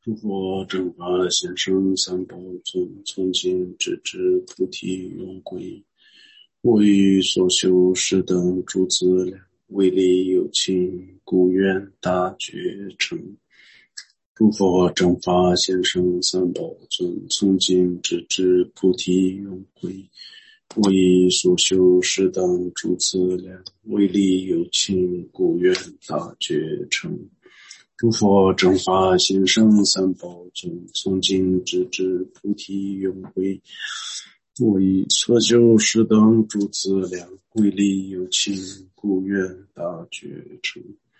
诸佛正法显生三宝尊，从今直至菩提永归。我欲所修是等诸资粮，为利有情，故愿大觉成。诸佛正法显生三宝尊，从今直至菩提永归。我以所修是等诸资粮，为利有情，故愿大觉成。诸佛正法显生三宝尊，从今直至菩提永归。我以所修是等诸资粮，为利有情，故愿大觉成。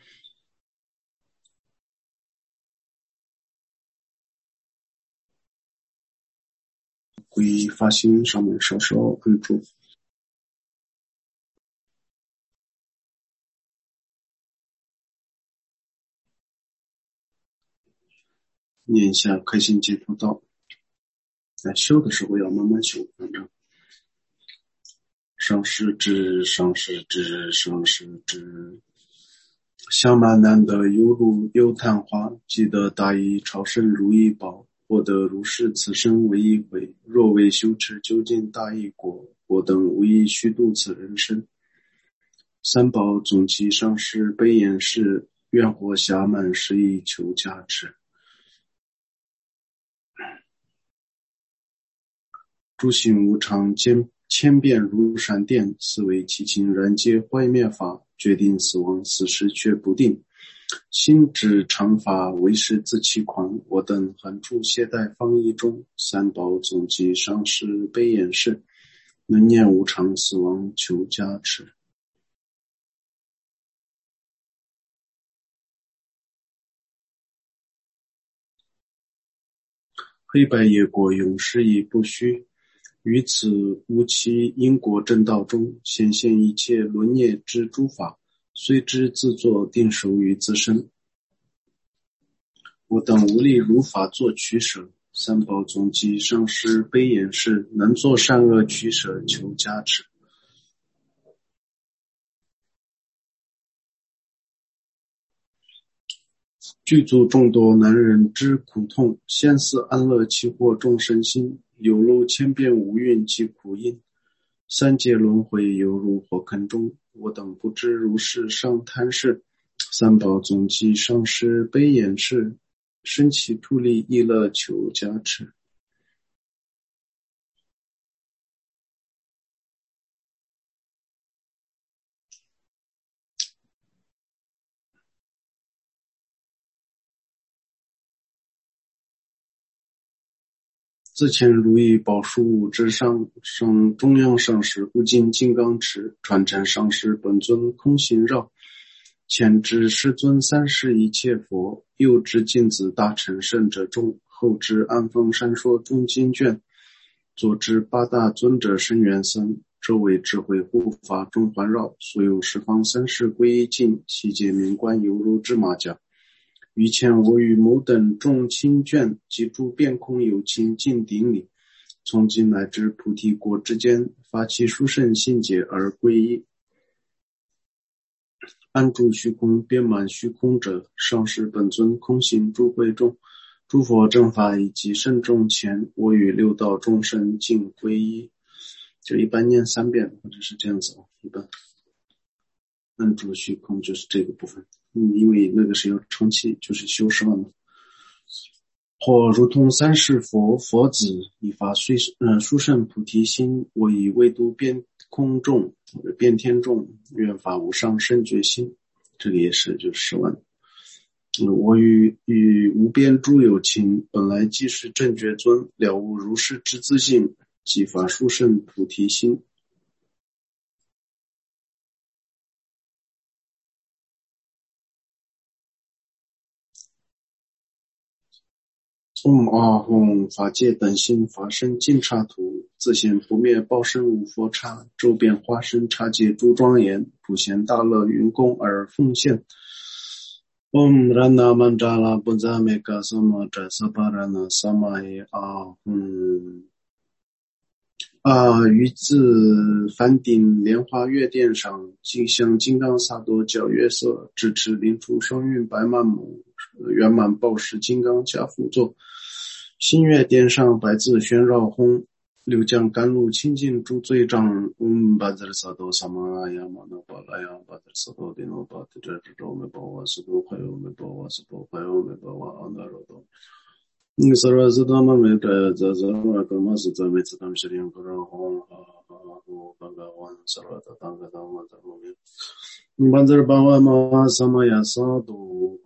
归发心上面稍稍按住。念一下开心解脱道。在修的时候要慢慢修，反正上师之上师之上师之，香满难得犹如有昙花，即得大意超生如意宝，获得如是此生为一回。若为修持究竟大意果，我等无以虚度此人生。三宝总其上师悲言是，愿获暇满实以求加持。诸行无常，千变如闪电，思维其情然皆坏灭法，决定死亡，死时却不定。心指常法，为是自欺狂。我等横处懈怠方一中，三宝总集上师悲言是，能念无常死亡求加持。黑白业果永世亦不虚，于此无期因果正道中，显现一切轮业之诸法，虽知自作定守于自身。我等无力如法作取舍，三宝总集上师悲言是，能作善恶取舍求加持。具足众多难忍之苦痛，现似安乐其惑众生心，有如千变无蕴其苦因。三界轮回犹如火坑中，我等不知如是上贪事。三宝总集上师悲言是，生起突利意乐求加持。自前如意宝树之上中央上师不尽金刚持，传承上师本尊空行绕，前知师尊三世一切佛，右知镜子大乘圣者众，后知安风山说中经卷，左知八大尊者生缘僧，周围智慧护法众环绕，所有十方三世归一境，悉皆名官犹如芝麻甲。于前我与某等众亲眷及诸遍空有情尽顶礼，从今乃至菩提国之间，发起殊胜信解而归依。安住虚空，遍满虚空者，上师本尊空行诸会众，诸佛正法以及圣众前，我与六道众生尽归依。就一般念3遍，或者是这样子一般。安住虚空就是这个部分。因为那个是要长期就是修10万嘛。或如同三世佛子，以发殊胜菩提心，我以唯独遍空众或者遍天众，愿发无上圣觉心。这个也是就是10万。我与无边诸有情，本来即是正觉尊，了悟如是之自性，即发殊胜菩提心。阿吽法界等心法身尽刹土，自显不灭报身无佛刹，周遍花身刹界诸庄严，普贤大乐云供而奉献。Rana Mandala Buddhamika Samatra Saparana Samahi Ahum 于自梵顶莲花月殿上，向金刚萨埵教月色，支持灵出双运白曼母，圆满报时金刚加辅座。新月殿上百字旋绕轰，六将甘露清净诸罪障。巴兹萨埵萨玛呀玛那巴拉呀巴兹萨埵迪诺巴特这周梅巴瓦斯多快欧梅巴瓦斯多快欧梅巴瓦阿那罗多。斯拉斯达曼梅德扎扎瓦格玛斯扎梅兹达米什林格拉轰巴嘎万斯拉达当格达玛达罗梅。巴兹巴瓦玛萨玛呀萨埵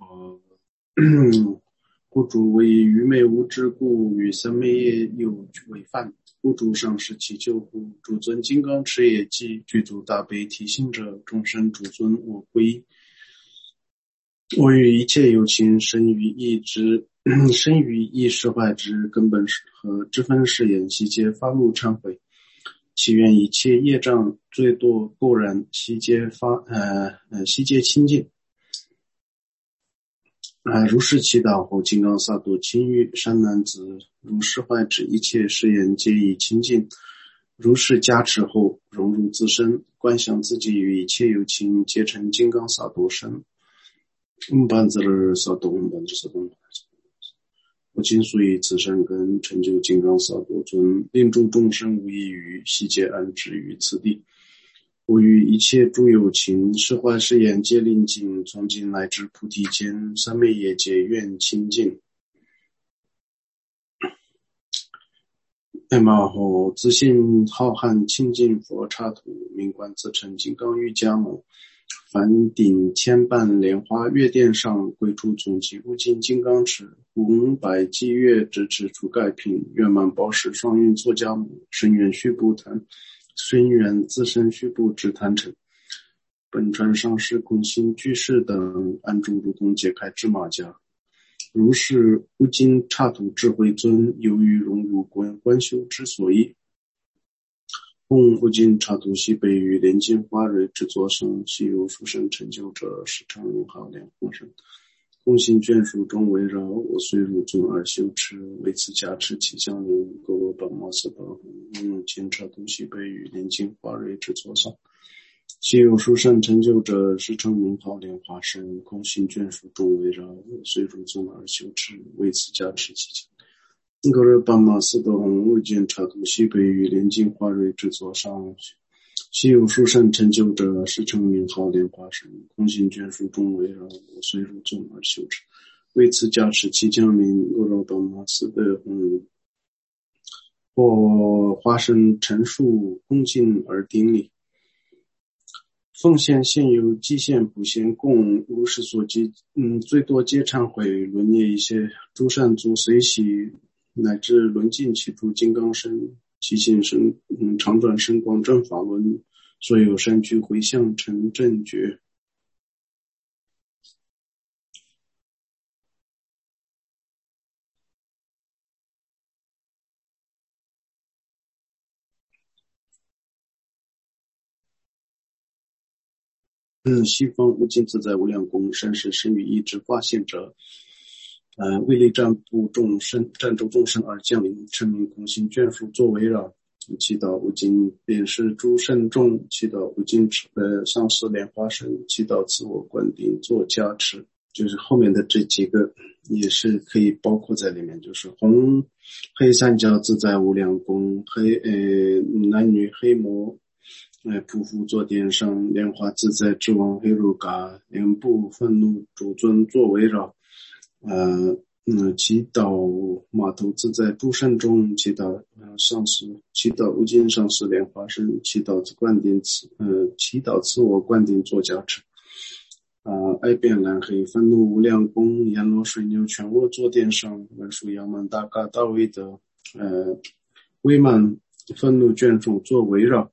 故主为愚昧无知故，与三昧业有违犯。故主上师祈求故，主尊金刚持业记，具足大悲提醒者，众生主尊我归。我与一切有情生于意之，生于意识坏之根本和之分誓言，悉皆发怒忏悔。祈愿一切业障罪堕垢然，悉皆清净。如是祈祷后，金刚萨埵清誉善男子，如是坏之一切誓言皆已清净。如是加持后，融入自身，观想自己与一切有情皆成金刚萨埵身。班兹勒萨埵班兹萨埵，我今所以此身根成就金刚萨埵尊，令诸众生无异于悉皆安置于此地。我与一切诸有情是坏是眼皆令尽，从今乃至菩提间，三昧业皆愿清净。后自信浩瀚清净佛刹土，名观自成金刚瑜伽母。梵顶千瓣莲花月殿上，归处总集无尽金刚持，红白积月直持除盖品，圆满宝石双运作家母，深远须布坛，深远自身须布指坛城。本传上师空心居士等安住如同解开芝麻架。如是无尽刹土智慧尊，由于融入观修之所依。供无尽刹土西北于莲金花蕊之座上，悉有殊胜成就者，时常名号莲花身。空行眷属中围绕，我虽入尊而修持，为此加持其相邻，勾罗巴摩斯巴红，无尽刹土西北于莲金花蕊之座上，悉有殊胜成就者，时常名号莲花身。空行眷属中围绕，我虽入尊而修持，为此加持其相邻。格尔巴马斯德红无尽刹土西北于莲金花蕊之座上，悉有殊胜成就者，时常名号莲花身。空行眷属中围绕，我虽入尊而修持，为此加持其将领。格尔巴马斯德红或花身陈述恭敬而顶礼。奉献现有积现普贤供，如是所及，最多皆忏悔，轮列一些诸善足随喜，乃至轮尽其诸金刚身，其性身，常转身广正法轮，所有善具回向成正觉。西方无尽自在无量功，善是身语意之化现者，为力战周众生而降临，称名空行眷属作围绕。祈祷无尽便是诸圣众，祈祷无尽上师莲花身，祈祷自我观顶做加持。就是后面的这几个也是可以包括在里面，就是红黑三角自在无量功，男女黑魔匍匐坐殿上，莲花自在之王黑鲁嘎，莲部愤怒主尊作围绕。祈祷码头自在诸圣中，祈祷上师，祈祷无尽上师莲花身，祈祷祈祷自我灌顶做加持。爱变蓝黑愤怒无量功，阎罗水牛全卧坐殿上，文殊扬曼大嘎大威德，威曼愤怒眷属作围绕。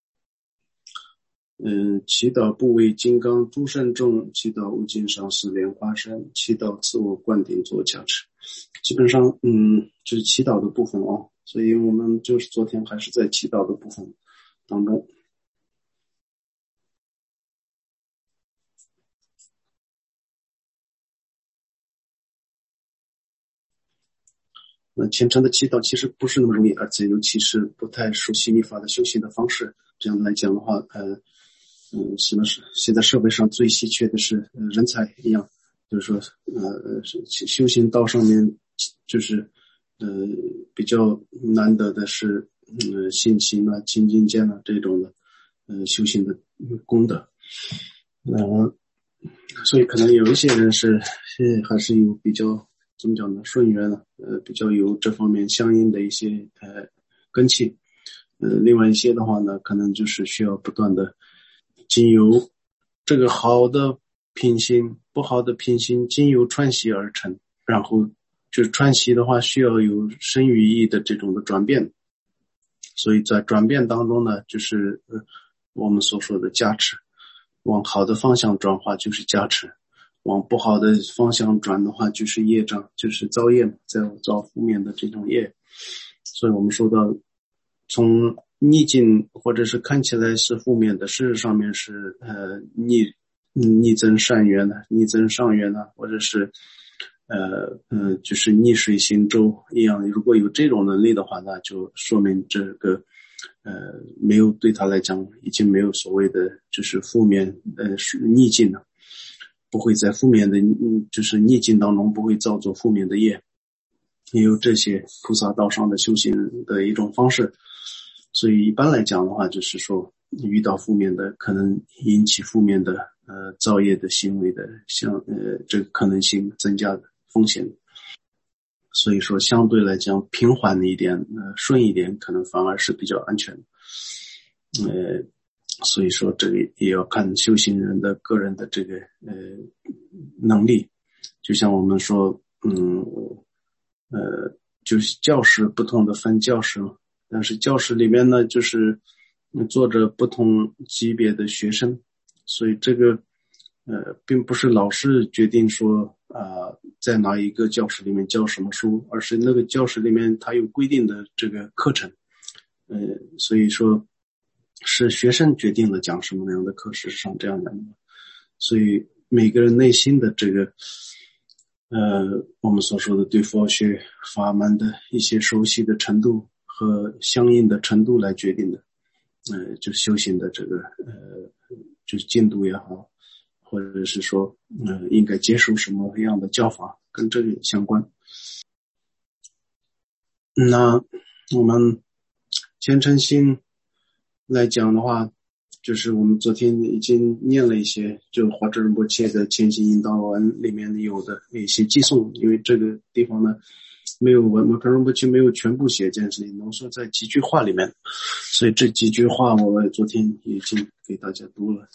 祈祷部位金刚诸圣众，祈祷无尽上师莲花身，祈祷自我灌顶做加持。基本上这是祈祷的部分哦，所以我们就是昨天还是在祈祷的部分当中。 那虔诚的祈祷其实不是那么容易，而且尤其是不太熟悉密法的修行的方式，这样来讲的话，什么是现在社会上最稀缺的是人才一样，就是说修行道上面就是比较难得的是信心啊、精进见啊这种的修行的功德，所以可能有一些人是还是有比较怎么讲呢，顺缘的，比较有这方面相应的一些根器，另外一些的话呢，可能就是需要不断的经由这个好的品行、不好的品行经由串习而成，然后就是串习的话需要有身语意的这种的转变，所以在转变当中呢，就是我们所说的加持，往好的方向转化就是加持，往不好的方向转的话就是业障，就是造业嘛，造负面的这种业。所以我们说到从逆境或者是看起来是负面的，事实上面是逆增善缘的，逆增上缘的，或者是就是逆水行舟一样。如果有这种能力的话，那就说明这个没有，对他来讲已经没有所谓的就是负面逆境了，不会在负面的就是逆境当中不会造作负面的业，也有这些菩萨道上的修行的一种方式。所以一般来讲的话，就是说遇到负面的可能引起负面的造业的行为的这个可能性增加的风险。所以说相对来讲平缓一点顺一点可能反而是比较安全的。所以说这个也要看修行人的个人的这个能力。就像我们说就是教室不同的分教室嘛，但是教室里面呢就是坐着不同级别的学生，所以这个并不是老师决定说在哪一个教室里面教什么书，而是那个教室里面它有规定的这个课程，所以说是学生决定了讲什么样的课，事实上这样的。所以每个人内心的这个我们所说的对佛学法门的一些熟悉的程度和相应的程度来决定的，就修行的这个就是进度也好，或者是说应该接受什么样的教法，跟这个相关。那我们虔诚心来讲的话，就是我们昨天已经念了一些，就华智仁波切的虔心引导文里面有的一些寄送，因为这个地方呢没有文，华智仁波切没有全部写这件事情，浓缩在几句话里面，所以这几句话我昨天已经给大家读了，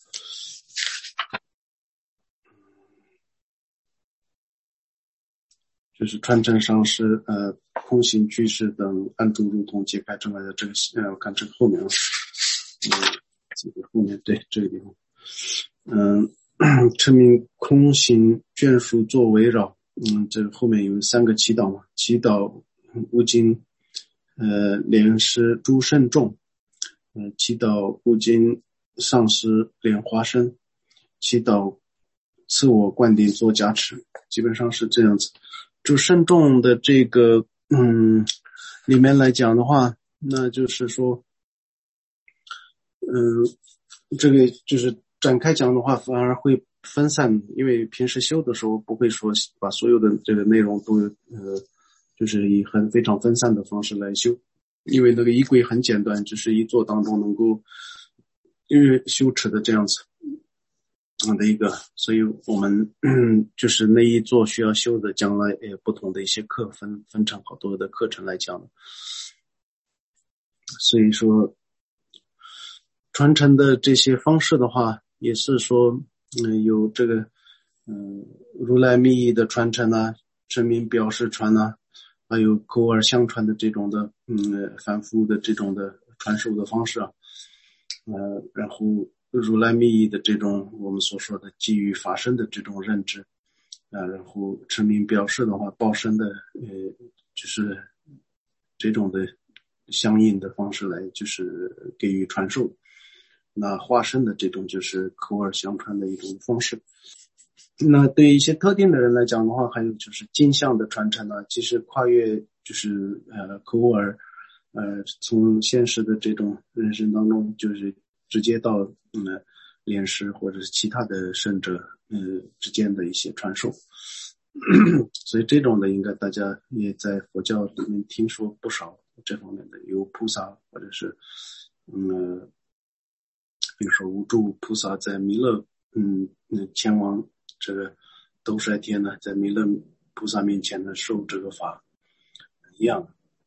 就是传承上师空行居士等暗度如同解开正来的这个我看这个后面这个后面对这个地方称名空行眷属作围绕，这个后面有3个祈祷嘛，祈祷无尽莲师诸圣众，祈祷无尽上师莲花生，祈祷赐我灌顶做加持，基本上是这样子。就圣众的这个里面来讲的话，那就是说这个就是展开讲的话反而会分散，因为平时修的时候不会说把所有的这个内容都就是以非常分散的方式来修，因为那个仪轨很简单，就是一座当中能够因为修持的这样子的一个，所以我们就是那一座需要修的，将来不同的一些课分成好多的课程来讲。所以说传承的这些方式的话，也是说有这个如来密意的传承啊，真名表示传啊，还有口耳相传的这种的反复的这种的传授的方式啊，然后如来密意的这种我们所说的基于法身的这种认知然后成名表示的话，报身的就是这种的相应的方式来就是给予传授。那化身的这种就是口耳相传的一种方式。 那对于一些特定的人来讲的话，还有就是镜像的传承呢，其实跨越就是口耳，从现实的这种人生当中，就是直接到莲师或者是其他的圣者之间的一些传授。所以这种的应该大家也在佛教里面听说不少这方面的，有菩萨或者是比如说无住菩萨在弥勒前往这个兜率天呢，在弥勒菩萨面前呢受这个法一样。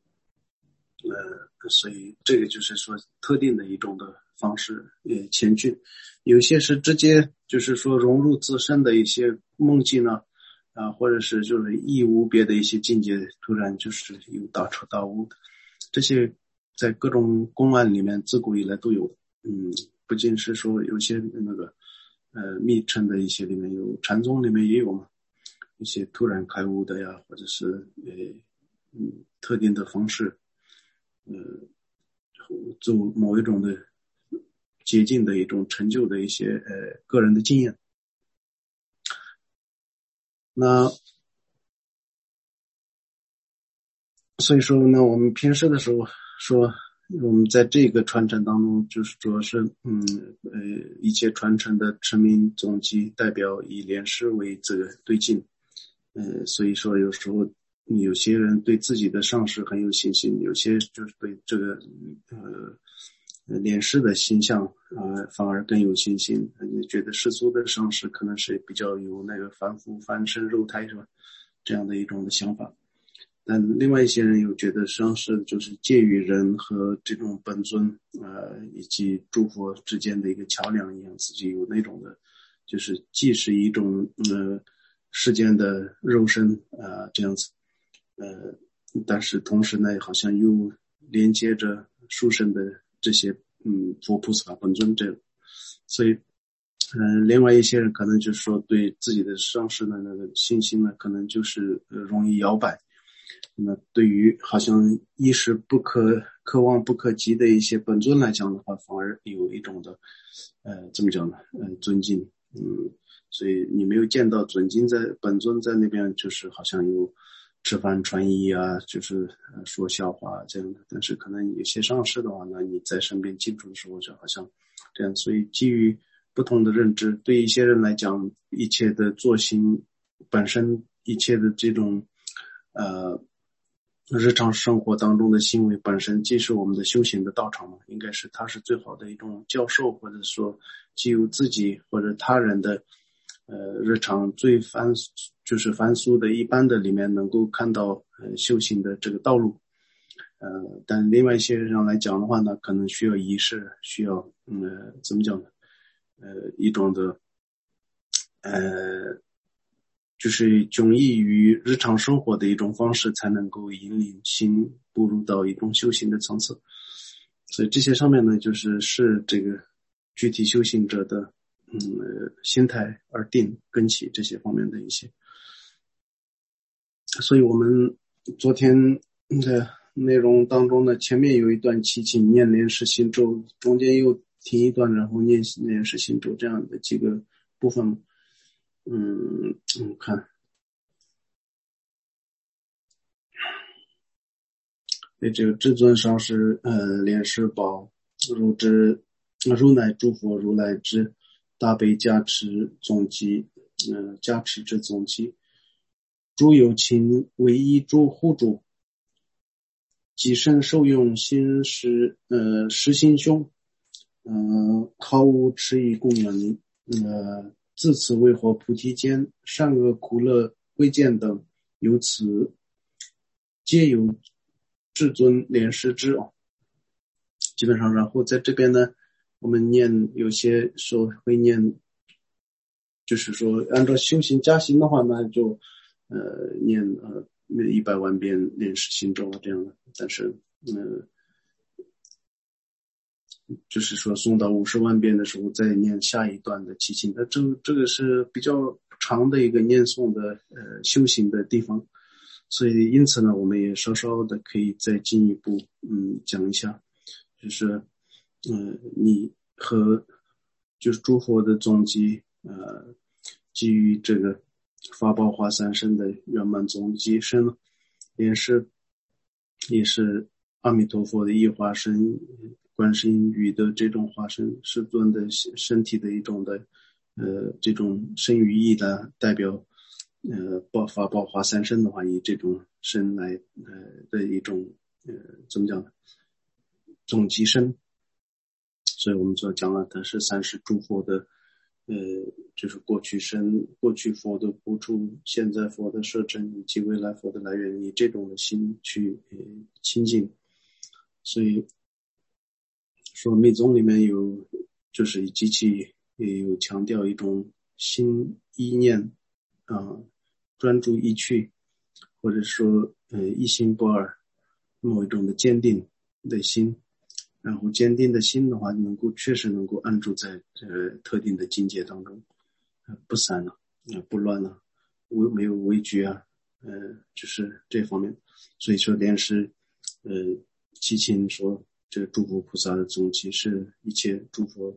所以这个就是说特定的一种的方式前进，有些是直接就是说融入自身的一些梦境呢，或者是就是义无别的一些境界，突然就是有大彻大悟的，这些在各种公案里面自古以来都有。不仅是说有些那个密乘的一些里面有，禅宗里面也有嘛，一些突然开悟的呀，或者是特定的方式做某一种的捷径的一种成就的一些个人的经验。那所以说呢，我们平时的时候说，我们在这个传承当中，就是主要是一切传承的成名总集代表以莲师为这个对境。所以说有时候有些人对自己的上师很有信心，有些就是对这个莲师的形象反而更有信心。你觉得世俗的上师可能是比较有那个凡夫凡身肉胎是吧？这样的一种的想法。但另外一些人又觉得上师就是介于人和这种本尊以及诸佛之间的一个桥梁一样，自己有那种的，就是既是一种世间的肉身这样子，但是同时呢，好像又连接着殊胜的这些佛菩萨本尊这样，所以另外一些人可能就是说对自己的上师的那个信心呢，可能就是容易摇摆。那么对于好像一时可望不可及的一些本尊来讲的话，反而有一种的怎么讲呢？尊敬。所以你没有见到尊敬在本尊在那边，就是好像有吃饭穿衣啊，就是说笑话这样的。但是可能有些上师的话呢，你在身边接触的时候，就好像这样。所以基于不同的认知，对一些人来讲，一切的作行本身，一切的这种日常生活当中的行为本身既是我们的修行的道场嘛，应该是它是最好的一种教授，或者说基于自己或者他人的日常最就是凡俗的一般的里面能够看到修行的这个道路。但另外一些人来讲的话呢，可能需要仪式，需要怎么讲呢？一种的就是迥异于日常生活的一种方式，才能够引领心步入到一种修行的层次。所以这些上面呢，就是这个具体修行者的心态而定根起这些方面的一些。所以我们昨天的内容当中呢，前面有一段祈请念莲师心咒，中间又停一段，然后念莲师心咒，这样的几个部分。看，对这个至尊上师莲师宝如乃诸佛如来之大悲加持总集加持之总集，诸有情唯一诸护主，己身受用心实心胸，毫无迟疑供养自此为活菩提间善恶苦乐贵贱等，由此皆有至尊莲师之基本上，然后在这边呢，我们念有些时候会念，就是说按照修行加行的话呢，就念100万遍莲师心咒这样的，但是就是说诵到50万遍的时候再念下一段的祈请，这个是比较长的一个念诵的修行的地方，所以因此呢，我们也稍稍的可以再进一步讲一下，就是你和就是诸佛的总集基于这个法宝化三身的圆满总集身，也是阿弥陀佛的一化身，观世音语的这种化身，世尊的身体的一种的这种身语意的代表，法宝化三身的话，以这种身来的一种怎么讲呢？总集身。所以我们所讲了，它是三世诸佛的就是过去佛的补处，现在佛的摄真，以及未来佛的来源，以这种的心去亲近。所以说密宗里面有就是机器也有强调一种心意念专注意趣，或者说一心不二，某一种的坚定的心，然后坚定的心的话确实能够安住在特定的境界当中，不散了，不乱了，没有畏惧啊，就是这方面。所以说莲师祈请说这个诸佛菩萨的总集是一切诸佛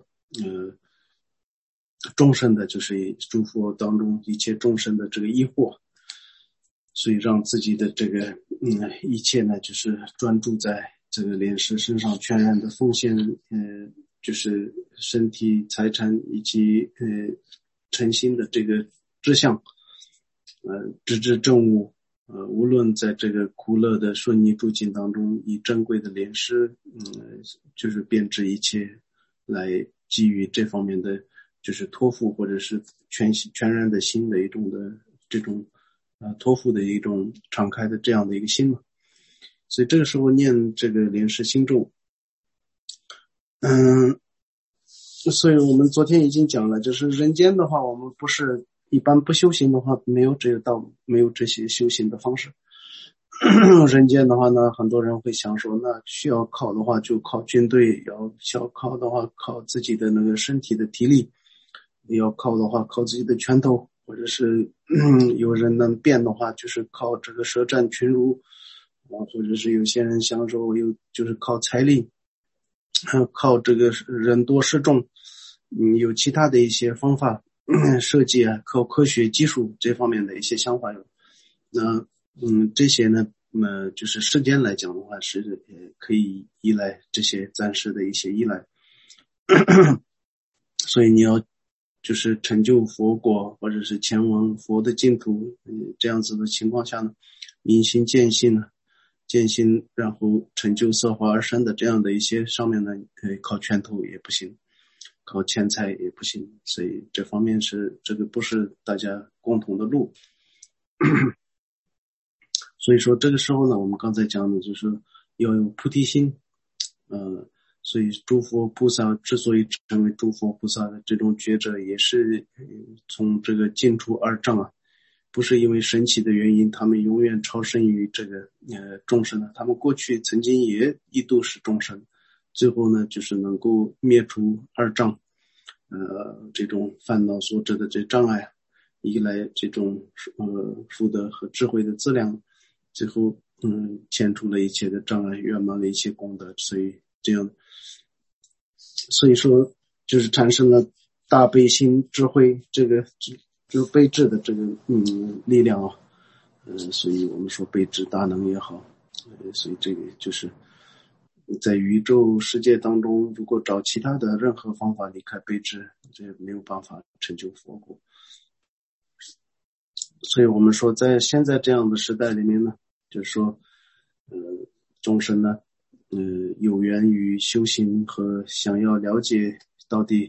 众生的，就是诸佛当中一切众生的这个疑惑，所以让自己的这个一切呢就是专注在这个莲师身上，全然的奉献就是身体财产以及诚心的这个志向，直至正悟，无论在这个苦乐的顺逆诸境当中，以珍贵的莲师就是编织一切来给予这方面的就是托付，或者是全然的心的一种的这种托付的一种敞开的这样的一个心嘛。所以这个时候念这个莲师心咒，所以我们昨天已经讲了，就是人间的话，我们不是一般不修行的话，没有这些修行的方式。人间的话呢，很多人会想说，那需要靠的话就靠军队，要靠的话靠自己的那个身体的体力，要靠的话靠自己的拳头，或者是有人能变的话就是靠这个舌战群儒，或者是有些人想说就是靠财力，靠这个人多势众，有其他的一些方法设计啊，靠科学技术这方面的一些想法有。那这些呢就是世间来讲的话是可以依赖这些暂时的一些依赖。所以你要就是成就佛果，或者是前往佛的净土，这样子的情况下呢，明心见性，然后成就色化而生的这样的一些上面呢，靠拳头也不行，靠钱财也不行，所以这方面这个不是大家共同的路。所以说这个时候呢，我们刚才讲的就是要有菩提心，所以诸佛菩萨之所以成为诸佛菩萨的这种觉者，也是从这个净除二障啊，不是因为神奇的原因，他们永远超生于这个众生的，他们过去曾经也一度是众生，最后呢就是能够灭除二障，这种烦恼所致的这障碍，依赖这种福德和智慧的资粮，最后遣除了一切的障碍，圆满了一切功德，所以这样，所以说就是产生了大悲心智慧，这个就悲智的这个力量啊，所以我们说悲智大能也好，所以这个就是在宇宙世界当中，如果找其他的任何方法离开悲智，这没有办法成就佛果。所以我们说在现在这样的时代里面呢，就是说众生呢有缘于修行和想要了解到底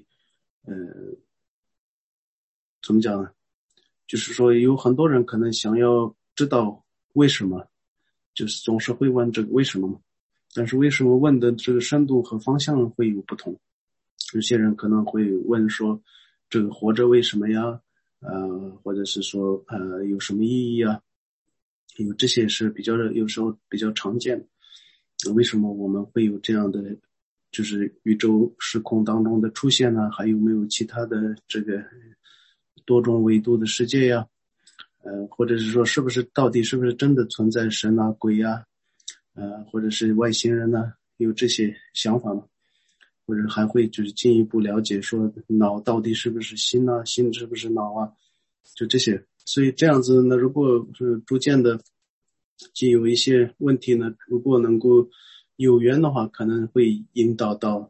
怎么讲呢，就是说有很多人可能想要知道为什么，就是总是会问这个为什么嘛，但是为什么问的这个深度和方向会有不同。有些人可能会问说这个活着为什么呀，或者是说有什么意义啊，有这些是有时候比较常见的。为什么我们会有这样的就是宇宙时空当中的出现呢？还有没有其他的这个多种维度的世界呀？或者是说到底是不是真的存在神啊鬼啊，或者是外星人呢？有这些想法吗？或者还会就是进一步了解说脑到底是不是心啊，心是不是脑啊？ 就这些。所以这样子呢，如果是逐渐的既有一些问题呢，如果能够有缘的话，可能会引导到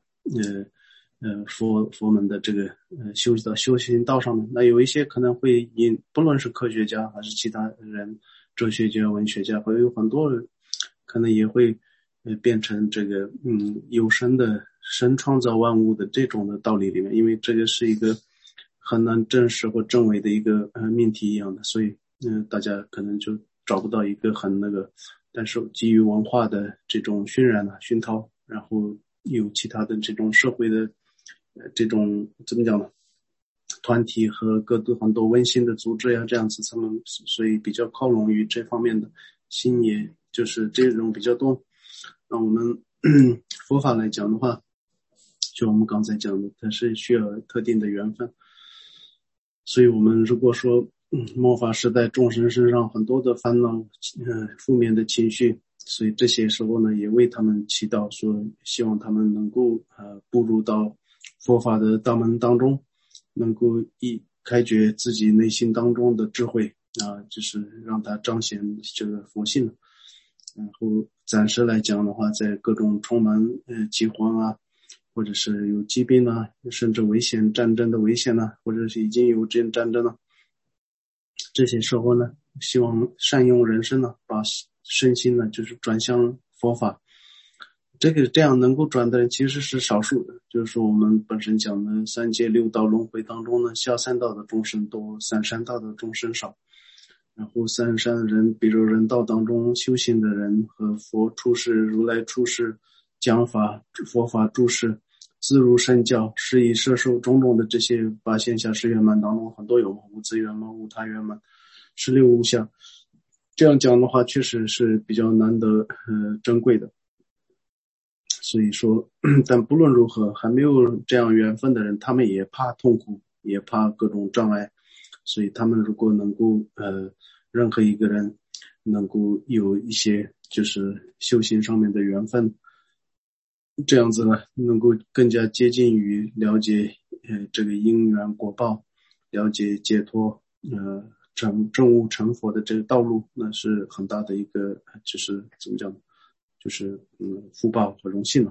佛门的这个修行道上面。那有一些可能会不论是科学家还是其他人，哲学家、文学家，会有很多人可能也会变成这个有神的神创造万物的这种的道理里面，因为这个是一个很难证实或证伪的一个命题一样的，所以大家可能就找不到一个很那个，但是基于文化的这种渲染熏陶，然后有其他的这种社会的这种怎么讲呢？团体和很多温馨的组织呀，这样子他们所以比较靠拢于这方面的心，也就是这种比较多。那我们佛法来讲的话，就我们刚才讲的，它是需要特定的缘分。所以我们如果说末法时代众生身上很多的烦恼负面的情绪，所以这些时候呢也为他们祈祷，说希望他们能够步入到佛法的大门当中，能够开掘自己内心当中的智慧就是让它彰显这个佛性。然后暂时来讲的话，在各种充满饥荒或者是有疾病甚至危险战争的危险或者是已经有这种战争了，这些时候呢，希望善用人生把身心就是转向佛法。这样能够转的人其实是少数的，就是说我们本身讲的三界六道轮回当中呢，下三道的众生多，三山道的众生少。然后三山人，比如人道当中修行的人和佛出世、如来出世讲法、佛法注释、自如身教、施以摄受种种的这些八线下十圆满当中，很多有无自圆满、无他圆满、16无相。这样讲的话，确实是比较难得珍贵的。所以说，但不论如何，还没有这样缘分的人，他们也怕痛苦，也怕各种障碍。所以他们如果能够任何一个人能够有一些就是修行上面的缘分，这样子呢能够更加接近于了解这个因缘果报，了解解脱证悟成佛的这个道路，那是很大的一个就是怎么讲，就是福报和荣幸了。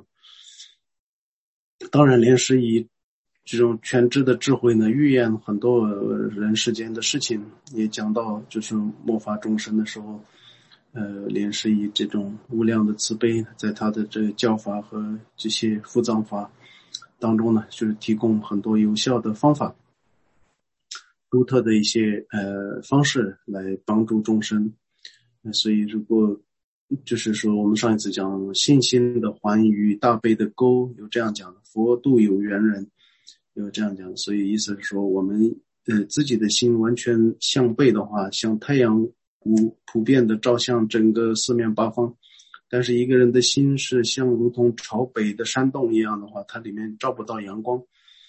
当然莲师以这种全知的智慧呢，预言很多人世间的事情，也讲到就是末法众生的时候，莲师以这种无量的慈悲，在他的这个教法和这些复藏法当中呢，就是提供很多有效的方法，独特的一些方式来帮助众生。所以如果就是说我们上一次讲信心的环与大悲的沟，有这样讲的，佛度有缘人，有这样讲。所以意思是说我们自己的心完全向背的话，像太阳普遍的照向整个四面八方，但是一个人的心是像如同朝北的山洞一样的话，它里面照不到阳光，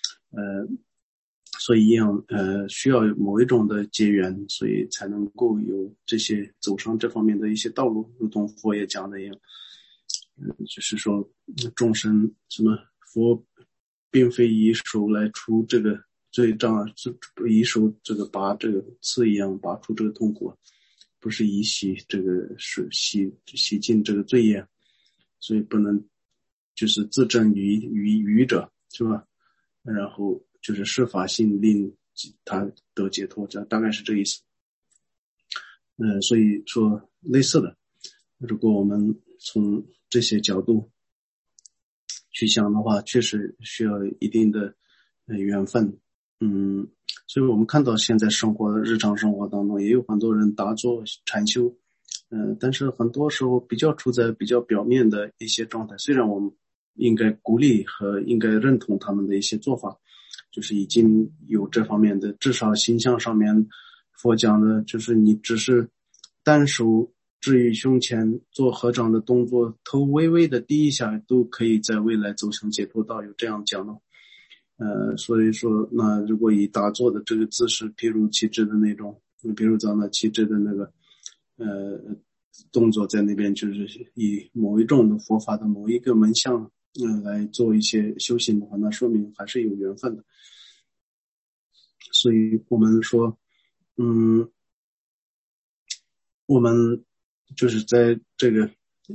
所以一样需要某一种的结缘，所以才能够有这些走上这方面的一些道路，如同佛也讲的一样，就是说众生什么佛并非以手来除这个罪障，以手这个拔这个刺一样拔出这个痛苦，不是以洗这个是洗净这个罪业，所以不能就是自证于愚者，是吧？然后就是设法性令他得解脱，这大概是这意思。所以说类似的，如果我们从这些角度去想的话，确实需要一定的缘分。所以我们看到现在日常生活当中也有很多人打坐禅修，但是很多时候处在比较表面的一些状态，虽然我们应该鼓励和应该认同他们的一些做法，就是已经有这方面的，至少形象上面佛讲的就是你只是单手置于胸前做合掌的动作，头微微的低一下都可以在未来走向解脱道，有这样讲的。所以说那如果以打坐的这个姿势，譬如气质的那种，比如咱们气质的那个动作在那边，就是以某一种的佛法的某一个门向来做一些修行的话，那说明还是有缘分的。所以我们说我们就是在这个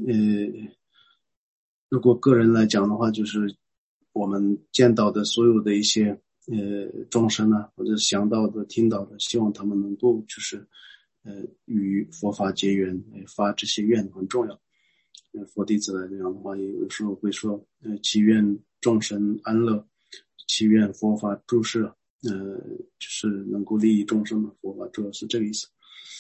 如果个人来讲的话，就是我们见到的所有的一些众生啊，或者想到的、听到的，希望他们能够就是与佛法结缘，发这些愿很重要。佛弟子来讲的话，有时候会说祈愿众生安乐，祈愿佛法注释，就是能够利益众生的佛法，主要是这个意思。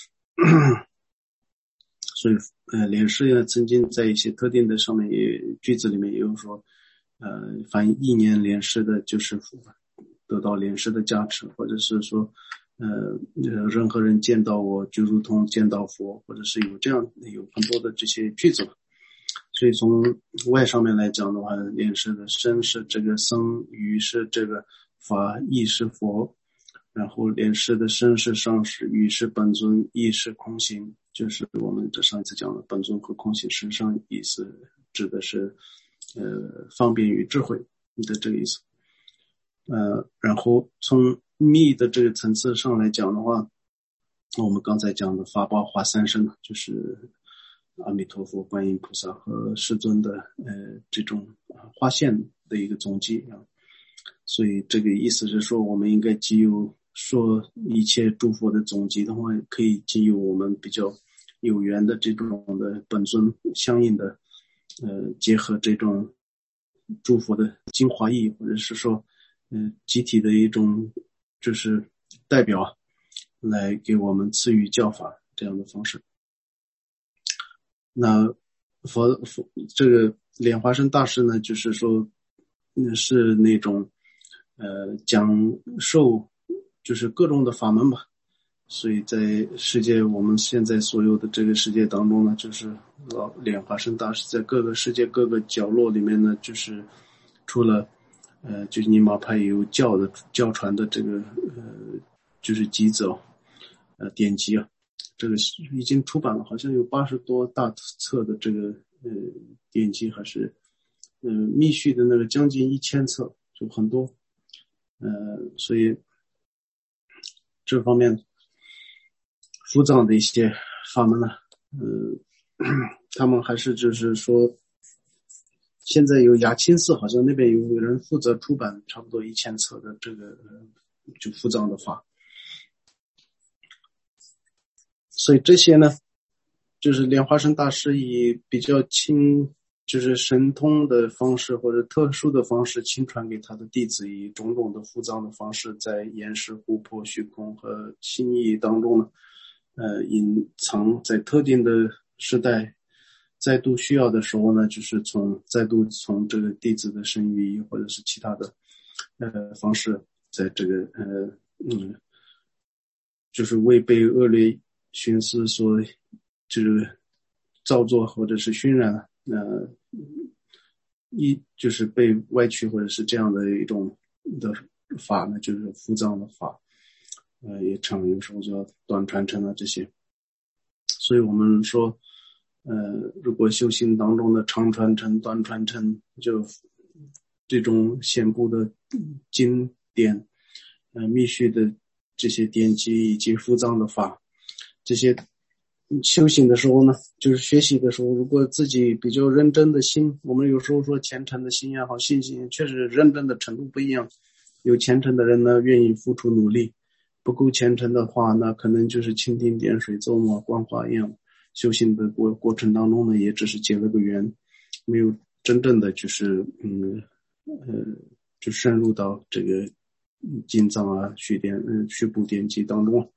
所以莲师呢曾经在一些特定的上面句子里面也有说凡一年莲师的就是得到莲师的加持，或者是说任何人见到我就如同见到佛，或者是有很多的这些句子。所以从外上面来讲的话，莲师的身是这个僧，语是这个法，意是佛，然后莲师的身是上师，语是本尊，意是空行，就是我们这上一次讲的本尊和空行身上意思指的是方便与智慧的这个意思。然后从密的这个层次上来讲的话，我们刚才讲的法宝化三身，就是阿弥陀佛、观音菩萨和世尊的这种化现的一个总集啊。所以这个意思是说，我们应该既有说一切诸佛的总集的话，可以既有我们比较有缘的这种的本尊相应的结合这种诸佛的精华意，或者是说集体的一种就是代表来给我们赐予教法这样的方式。那这个莲花生大师呢，就是说是那种讲授就是各种的法门吧。所以在世界我们现在所有的这个世界当中呢，就是莲花生大师在各个世界各个角落里面呢，就是除了就是尼玛派有教传的这个就是集子典籍啊，这个已经出版了，好像有80多大册的这个典籍，还是密续的那个将近1000册，就很多。所以这方面伏藏的一些法门呢，他们还是就是说，现在有雅清寺，好像那边有人负责出版差不多1000册的这个就伏藏的法。所以这些呢，就是莲花生大师以比较就是神通的方式或者特殊的方式亲传给他的弟子，以种种的伏藏的方式，在岩石、湖泊、虚空和心意当中呢，隐藏在特定的时代再度需要的时候呢，就是再度从这个弟子的身语或者是其他的方式，在这个就是未被恶劣寻思所就是造作或者是熏染，就是被歪曲或者是这样的一种的法呢，就是伏藏的法，也常有时候叫短传承啊这些。所以我们说如果修行当中的长传承、短传承，就这种显布的经典密续的这些典籍以及伏藏的法，这些修行的时候呢，就是学习的时候，如果自己比较认真的心，我们有时候说虔诚的心也好，信心确实认真的程度不一样。有虔诚的人呢，愿意付出努力；不够虔诚的话，那可能就是蜻蜓点水、走马观花一样。修行的过程当中呢，也只是结了个缘，没有真正的就是就深入到这个经藏啊、续部典籍当中。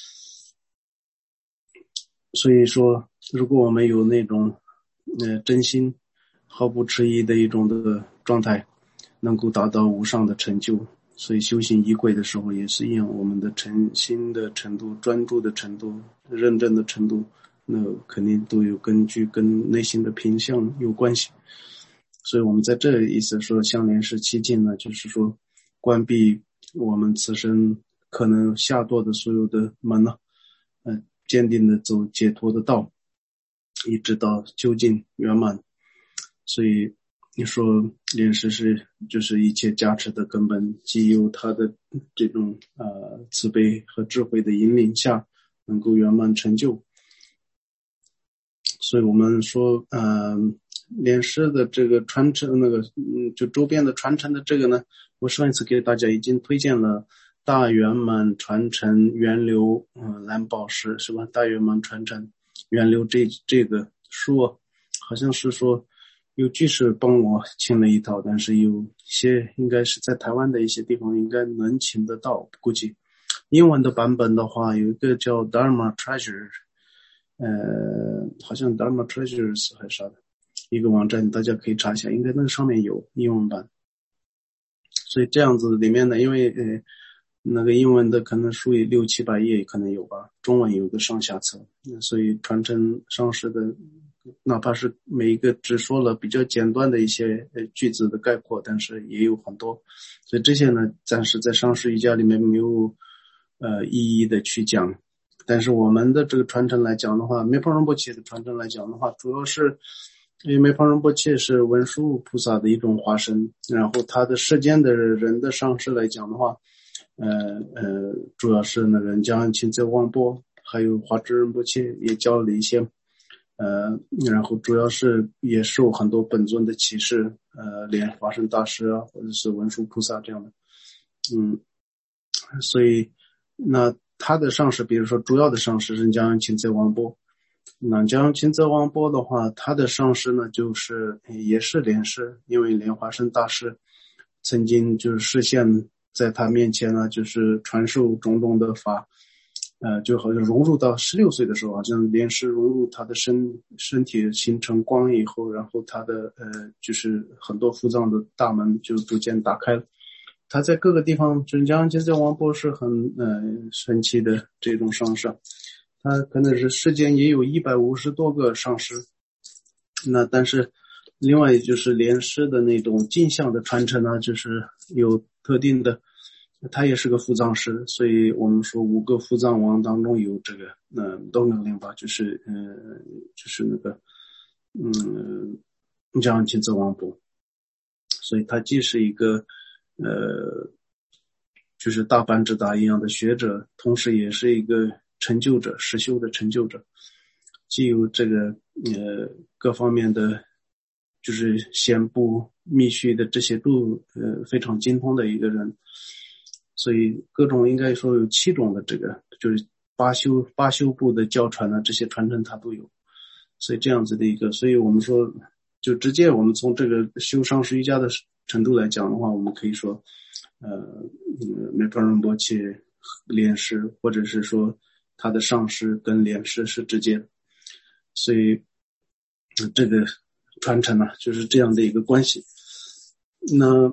所以说，如果我们有那种真心毫不迟疑的一种的状态，能够达到无上的成就。所以修行仪轨的时候也是一样，我们的诚心的程度、专注的程度、认真的程度，那肯定都有根据跟内心的品相有关系。所以我们在这意思说相连是七境呢，就是说关闭我们此生可能下堕的所有的门呢，坚定的走解脱的道，一直到究竟圆满。所以你说莲师是就是一切加持的根本，既有他的这种慈悲和智慧的引领下，能够圆满成就。所以我们说莲师的这个传承就周边的传承的这个呢，我上一次给大家已经推荐了大圆满传承源流蓝宝石是吧？大圆满传承源流这个书好像是说有居士帮我请了一套，但是有些应该是在台湾的一些地方应该能请得到，估计英文的版本的话有一个叫 Dharma Treasure， 好像 Dharma Treasures 还是啥的一个网站，大家可以查一下，应该那个上面有英文版。所以这样子里面呢，因为那个英文的可能书有600-700页可能有吧，中文有个上下册，所以传承上师的哪怕是每一个只说了比较简短的一些句子的概括，但是也有很多，所以这些呢暂时在上师瑜伽里面没有一一的去讲。但是我们的这个传承来讲的话，梅帕仁波切的传承来讲的话，主要是因为梅帕仁波切是文殊菩萨的一种化身，然后他的世间的人的上师来讲的话主要是那个江钦泽旺波还有华智仁波切也教了一些然后主要是也受很多本尊的启示连华身大师啊或者是文殊菩萨这样的所以那他的上师比如说主要的上师是江钦泽旺波，那江钦泽旺波的话他的上师呢就是也是莲师，因为莲华身大师曾经就是示现在他面前呢就是传授种种的法就好像融入到16岁的时候，好像莲师融入他的身体形成光以后，然后他的就是很多伏藏的大门就逐渐打开了。他在各个地方，就是江钦泽旺波是很神奇的这种上师，他可能是世间也有150多个上师。那但是另外就是莲师的那种镜像的传承呢，就是有特定的，他也是个伏藏师，所以我们说5个伏藏王当中有这个都能灵吧，就是那个江钦泽旺波，所以他既是一个就是大班智达一样的学者，同时也是一个成就者，实修的成就者，既有这个各方面的就是显部密续的这些都非常精通的一个人，所以各种应该说有7种的这个就是八修部的教传呢，这些传承他都有，所以这样子的一个，所以我们说就直接我们从这个修上师瑜伽的程度来讲的话，我们可以说梅帕仁波切莲师或者是说他的上师跟莲师是直接的，所以这个传承呢就是这样的一个关系。那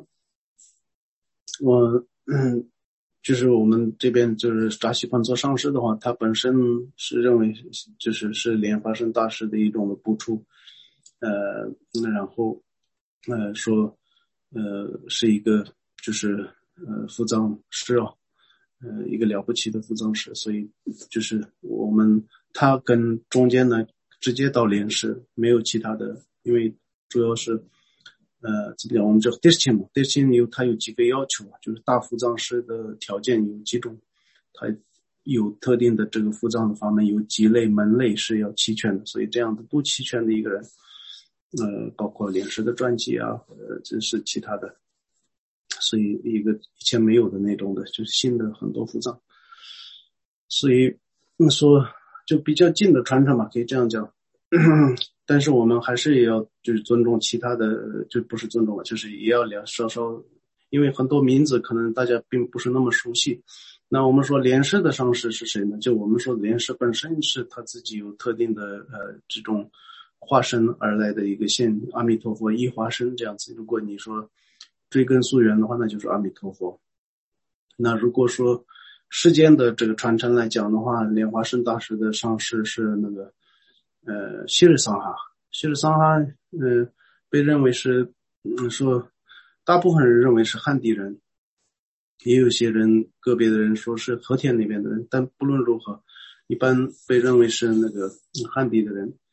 就是我们这边就是扎西盘做上师的话，他本身是认为是莲华生大师的一种的补充然后说是一个就是伏藏师一个了不起的伏藏师，所以就是他跟中间呢直接到莲师，没有其他的，因为主要是怎么讲，我们叫 Destin 它有几个要求，就是大伏藏师的条件有几种，它有特定的这个伏藏的法门，有几类门类是要齐全的，所以这样的不齐全的一个人包括莲师的传记这是其他的，所以一个以前没有的那种的，就是新的很多伏藏，所以说就比较近的传承嘛，可以这样讲。但是我们还是也要就是尊重其他的，就不是尊重了，就是也要稍稍，因为很多名字可能大家并不是那么熟悉。那我们说莲师的上师是谁呢？就我们说莲师本身是他自己有特定的这种化身而来的一个现阿弥陀佛一化身这样子。如果你说追根溯源的话，那就是阿弥陀佛。那如果说世间的这个传承来讲的话，莲华生大师的上师是那个希日桑哈被认为是说大部分人认为是汉地人，也有些人个别的人说是和田那边的人，但不论如何一般被认为是那个汉地的人，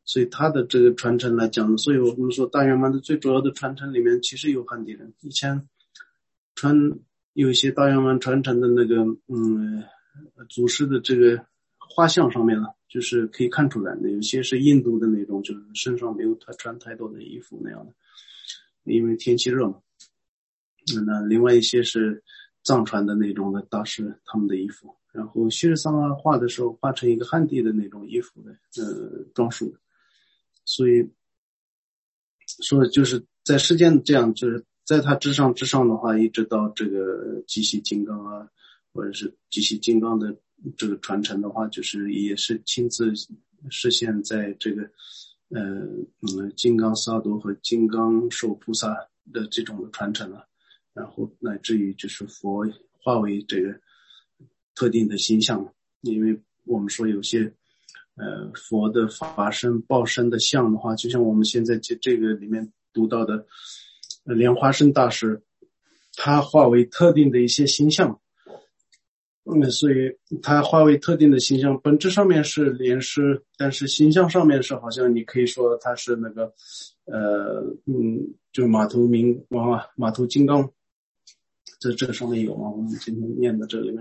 所以他的这个传承来讲，所以我们说大圆满的最主要的传承里面，其实有汉地人。以前有一些大圆满传承的那个祖师的这个画像上面呢，就是可以看出来的，有些是印度的那种，就是身上没有穿太多的衣服那样的，因为天气热嘛。那另外一些是藏传的那种的大师他们的衣服，然后西日桑啊画的时候画成一个汉地的那种衣服的装束的。所以说就是在世间这样，就是在它之上的话，一直到这个极西金刚啊，或者是极西金刚的这个传承的话，就是也是亲自实现在这个金刚萨埵和金刚手菩萨的这种的传承了，然后乃至于就是佛化为这个特定的形象，因为我们说有些佛的法身报身的像的话，就像我们现在这个里面读到的莲花生大师，他化为特定的一些形象。所以他化为特定的形象，本质上面是莲师，但是形象上面是好像你可以说他是那个就马头明王啊，马头金刚，这个上面有吗？我们今天念的这里面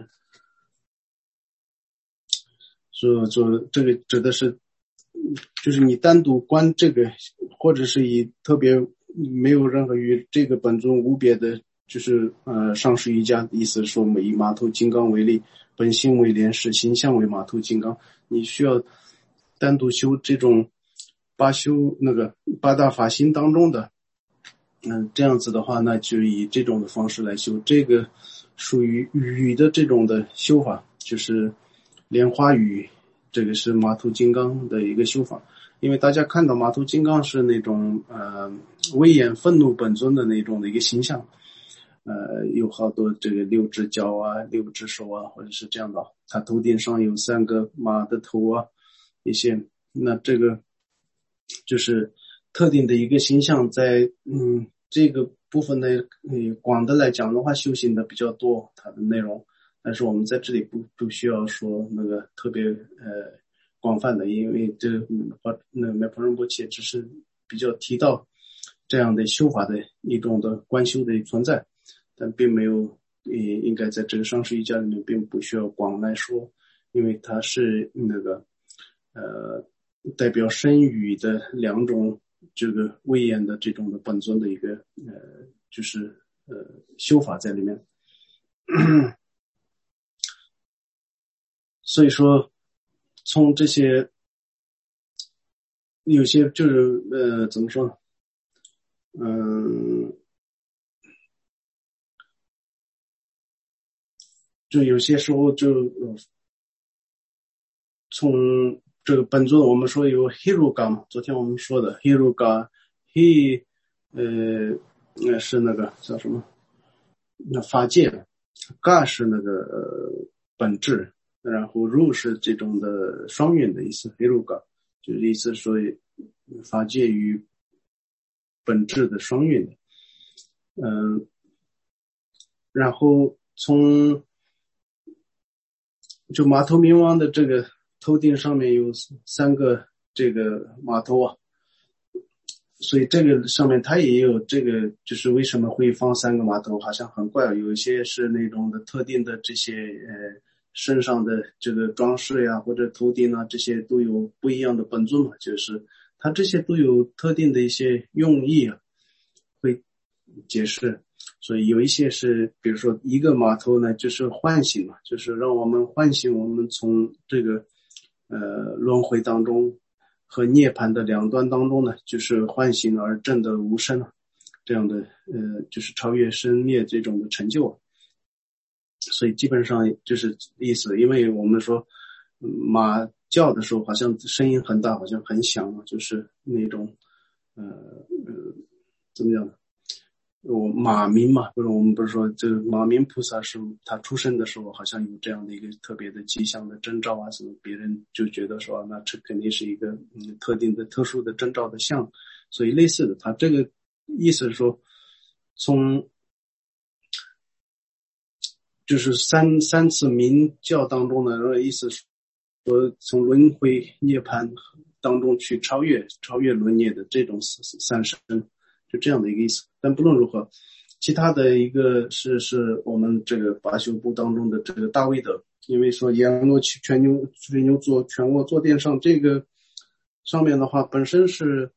说这个指的是就是你单独观这个，或者是以特别没有任何与这个本尊无别的，就是上师瑜伽的意思，说以马头金刚为例，本性为莲师，形象为马头金刚，你需要单独修这种八大法心当中的这样子的话，那就以这种的方式来修，这个属于语的这种的修法，就是莲花语，这个是马头金刚的一个修法。因为大家看到马头金刚是那种威严愤怒本尊的那种的一个形象，有好多这个6只脚啊，6只手啊，或者是这样的，他头顶上有3个马的头啊，一些，那这个就是特定的一个形象，在这个部分的广的来讲的话，修行的比较多，它的内容，但是我们在这里不需要说那个特别广泛的，因为这那梅婆仁波切只是比较提到这样的修法的一种的观修的存在，但并没有应该在这个上师瑜伽里面并不需要广来说，因为它是那个代表身语的2种这个威严的这种的本尊的一个就是修法在里面。所以说从这些有些就是怎么说呢，就有些时候就从这个本尊我们说有 Hiruga 嘛，昨天我们说的 Hiruga He 是那个叫什么，那法界 Ga 是那个本质，然后 Ru 是这种的双运的意思， Hiruga 就是意思说法界与本质的双运的。然后从就马头明王的这个头顶上面有3个这个马头啊，所以这个上面它也有这个，就是为什么会放3个马头，好像很怪，有一些是那种的特定的这些身上的这个装饰呀，或者头顶啊，这些都有不一样的本尊嘛，就是它这些都有特定的一些用意啊，会解释。所以有一些是比如说一个马头呢就是唤醒嘛，就是让我们唤醒我们从这个轮回当中和涅槃的2端当中呢，就是唤醒而证得无生这样的就是超越生灭这种的成就。所以基本上就是意思，因为我们说马叫的时候好像声音很大，好像很响嘛，就是那种怎么讲呢，马鸣嘛，或者我们不是说这个马鸣菩萨是他出生的时候好像有这样的一个特别的吉祥的征兆啊，什么别人就觉得说那这肯定是一个特定的特殊的征兆的像，所以类似的，他这个意思是说从就是三次鸣叫当中呢，意思说从轮回涅槃当中去超越轮业的这种三身，就这样的一个意思。但不论如何，其他的一个是我们这个八宿部当中的这个大卫德，因为说阎罗水牛座全卧坐垫上这个上面的话本身是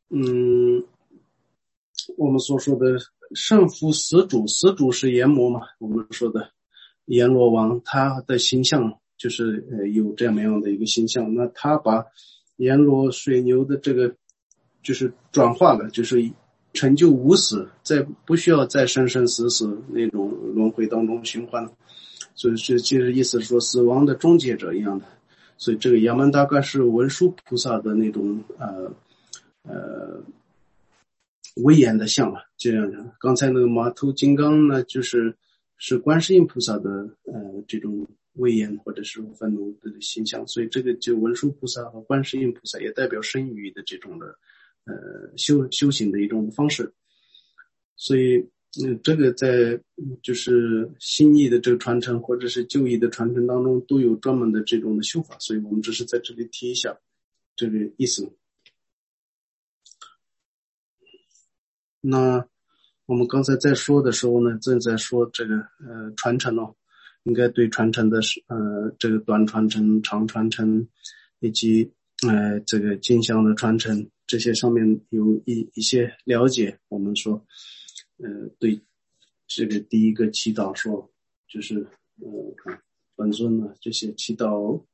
我们所说的圣父死主是阎魔嘛，我们说的阎罗王他的形象就是有这样的一个形象，那他把阎罗水牛的这个就是转化了，就是成就无死，不需要再生生死死那种轮回当中循环了，所以其实意思是说死亡的终结者一样的。所以这个亚曼大概是文殊菩萨的那种威严的像这样的。刚才那个马头金刚呢，是观世音菩萨的这种威严或者是愤怒的形象，所以这个就文殊菩萨和观世音菩萨也代表身语的这种的修行的一种方式。所以这个在就是新义的这个传承或者是旧义的传承当中都有专门的这种的修法，所以我们只是在这里提一下这个意思。那我们刚才在说的时候呢，正在说这个传承应该对传承的这个短传承、长传承以及这个镜像的传承这些上面有一些了解。我们说对这个第一个祈祷说就是看本尊呢这些祈祷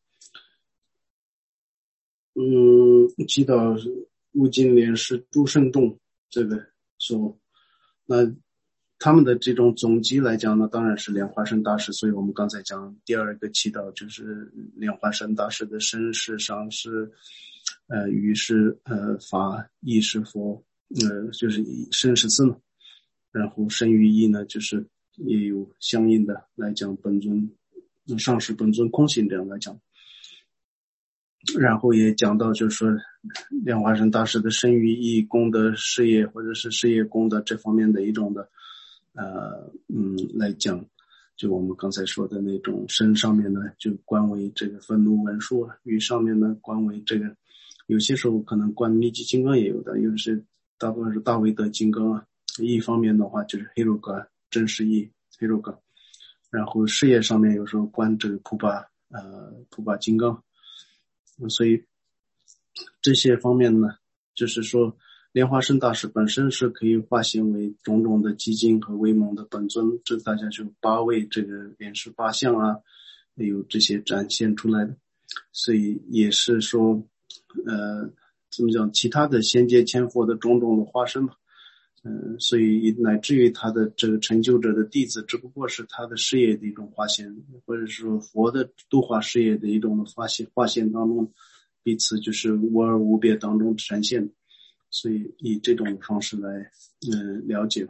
祈祷无尽莲师诸圣众这个说，那他们的这种总集来讲呢，当然是莲花生大师。所以我们刚才讲第二个祈祷就是莲花生大师的身是上是语是法义是佛就是身是字，然后身语义呢就是也有相应的来讲本尊上是本尊空性这样来讲。然后也讲到就是说莲花生大师的身语义功德事业或者是事业功德这方面的一种的来讲，就我们刚才说的那种身上面呢就观为这个愤怒文殊，语上面呢观为这个有些时候可能观密集金刚也有的，有些大部分是大威德金刚义方面的话就是黑罗嘎真实义黑罗嘎，然后事业上面有时候观这个普巴金刚。所以这些方面呢就是说莲花生大师本身是可以化现为种种的基金和威猛的本尊，这大家就八位这个莲师八相有这些展现出来的。所以也是说怎么讲其他的仙界千佛的种种的化身嘛。所以乃至于他的这个成就者的弟子只不过是他的事业的一种化现，或者说佛的度化事业的一种化现当中彼此就是无二无别当中呈现，所以以这种方式来了解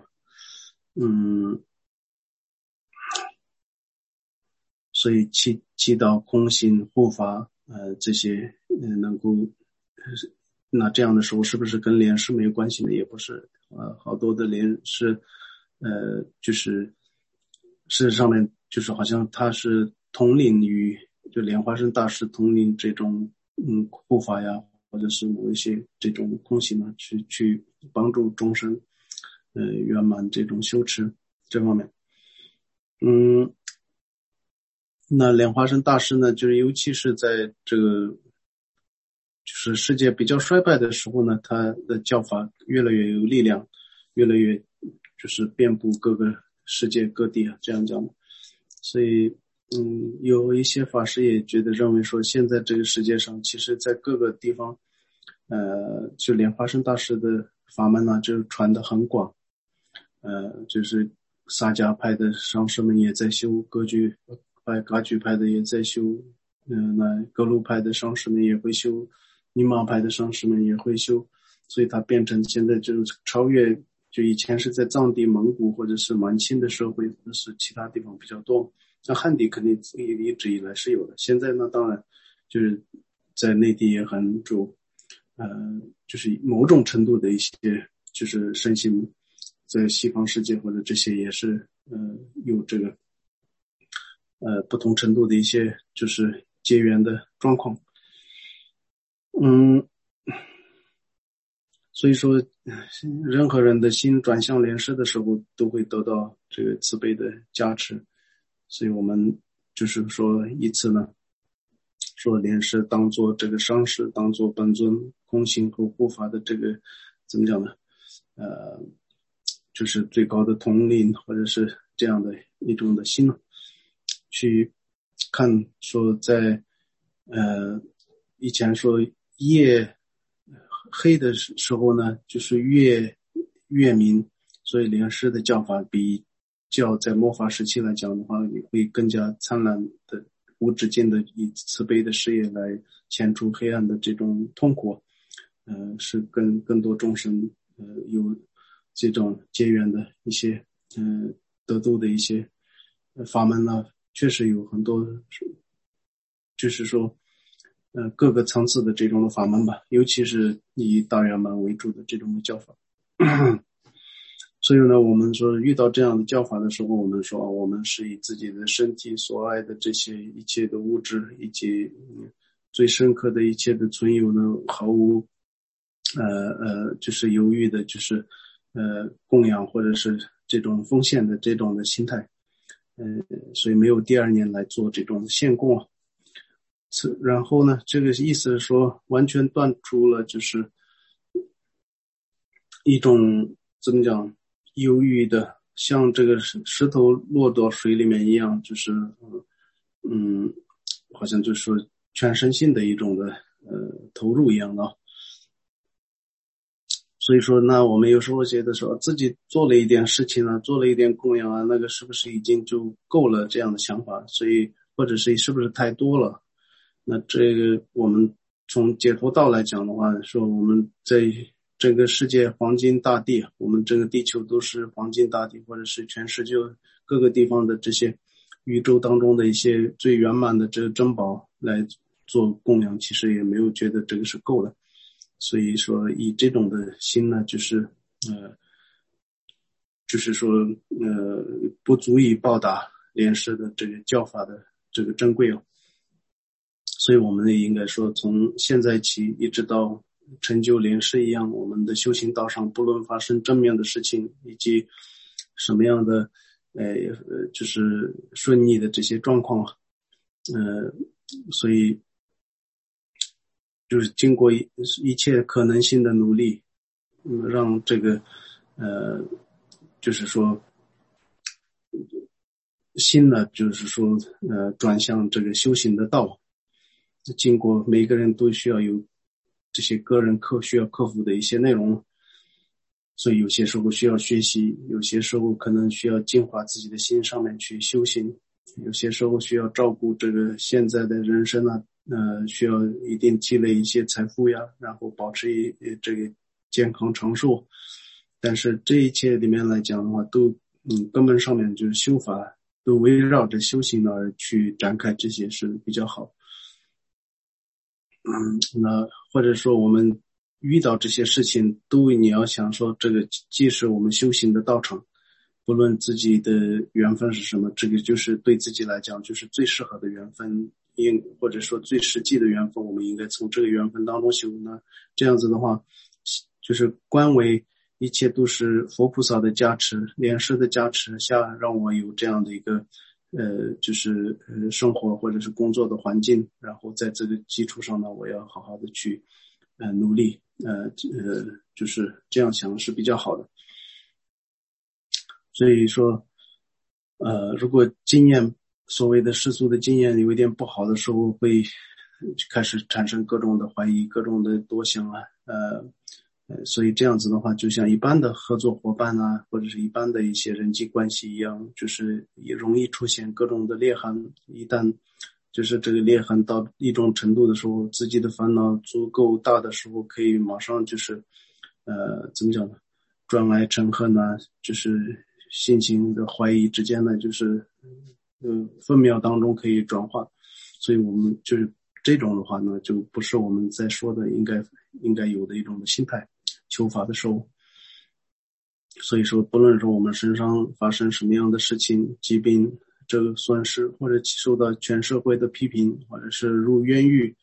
所以祈祷空行护法这些能够那这样的时候是不是跟莲师没有关系呢？也不是好多的莲师就是事实上面就是好像他是统领于就莲花生大师统领这种护法呀，或者是某一些这种空行呢去帮助众生圆满这种修持这方面。那莲花生大师呢就是尤其是在这个就是世界比较衰败的时候呢，他的教法越来越有力量，越来越就是遍布各个世界各地这样讲。所以有一些法师也觉得认为说现在这个世界上其实在各个地方就莲花生大师的法门呢就传得很广，就是萨迦派的上师们也在修，噶举派的也在修，那格鲁派的上师们也会修，尼玛派的上师们也会修，所以它变成现在就是超越，就以前是在藏地、蒙古或者是满清的社会，或者是其他地方比较多，像汉地肯定一直以来是有的，现在呢当然就是在内地也很主，就是某种程度的一些就是盛行在西方世界或者这些也是有这个不同程度的一些就是结缘的状况。 所以说任何人的心转向莲师的时候都会得到这个慈悲的加持。所以我们就是说以此呢，说莲师当做这个上师，当做本尊空行和护法的这个怎么讲呢，就是最高的统领，或者是这样的一种的心，去看说在以前说夜黑的时候呢，就是月明，所以莲师的教法比较在末法时期来讲的话，会更加灿烂的无止境的以慈悲的事业来遣除黑暗的这种痛苦，是跟更多众生有这种结缘的一些得度的一些法门呢，确实有很多，就是说各个层次的这种的法门吧，尤其是以大圆满为主的这种的教法。所以呢，我们说遇到这样的教法的时候，我们说我们是以自己的身体所爱的这些一切的物质，以及最深刻的一切的存有呢，毫无就是犹豫的，就是供养或者是这种奉献的这种的心态，所以没有第二年来做这种献供啊。然后呢，这个意思是说完全断除了就是一种怎么讲忧郁的，像这个石头落到水里面一样，就是好像就是说全身心的一种的投入一样的。所以说那我们有时候觉得说自己做了一点事情啊，做了一点供养啊，那个是不是已经就够了这样的想法，所以或者是不是太多了。那这个我们从解脱道来讲的话，说我们在整个世界黄金大地，我们整个地球都是黄金大地，或者是全世界各个地方的这些宇宙当中的一些最圆满的这个珍宝来做供养，其实也没有觉得这个是够的。所以说以这种的心呢，就是说不足以报答莲师的这个教法的这个珍贵哦。所以我们也应该说从现在起一直到成就莲师一样，我们的修行道上不论发生正面的事情以及什么样的就是顺利的这些状况，所以就是经过一切可能性的努力，让这个就是说心呢，就是说转向这个修行的道。经过每个人都需要有这些个人需要克服的一些内容，所以有些时候需要学习，有些时候可能需要净化自己的心上面去修行，有些时候需要照顾这个现在的人生啊，需要一定积累一些财富呀，然后保持这个健康长寿。但是这一切里面来讲的话，都根本上面就是修法都围绕着修行而去展开，这些是比较好。那或者说我们遇到这些事情，你要想说这个既是我们修行的道场，不论自己的缘分是什么，这个就是对自己来讲就是最适合的缘分，或者说最实际的缘分，我们应该从这个缘分当中修呢。这样子的话，就是观为一切都是佛菩萨的加持，莲师的加持下，让我有这样的一个就是生活或者是工作的环境，然后在这个基础上呢，我要好好的去努力，就是这样想是比较好的。所以说如果经验所谓的世俗的经验有一点不好的时候，会开始产生各种的怀疑，各种的多想啊，所以这样子的话，就像一般的合作伙伴啊，或者是一般的一些人际关系一样，就是也容易出现各种的裂痕。一旦就是这个裂痕到一种程度的时候，自己的烦恼足够大的时候，可以马上就是怎么讲呢？转爱嗔恨啊，就是心情的怀疑之间呢，就是分秒当中可以转化。所以我们就是这种的话呢，就不是我们在说的应该有的一种的心态。求法的时候，所以说不论说我们身上发生什么样的事情，疾病，这个损失，或者受到全社会的批评，或者是入冤狱，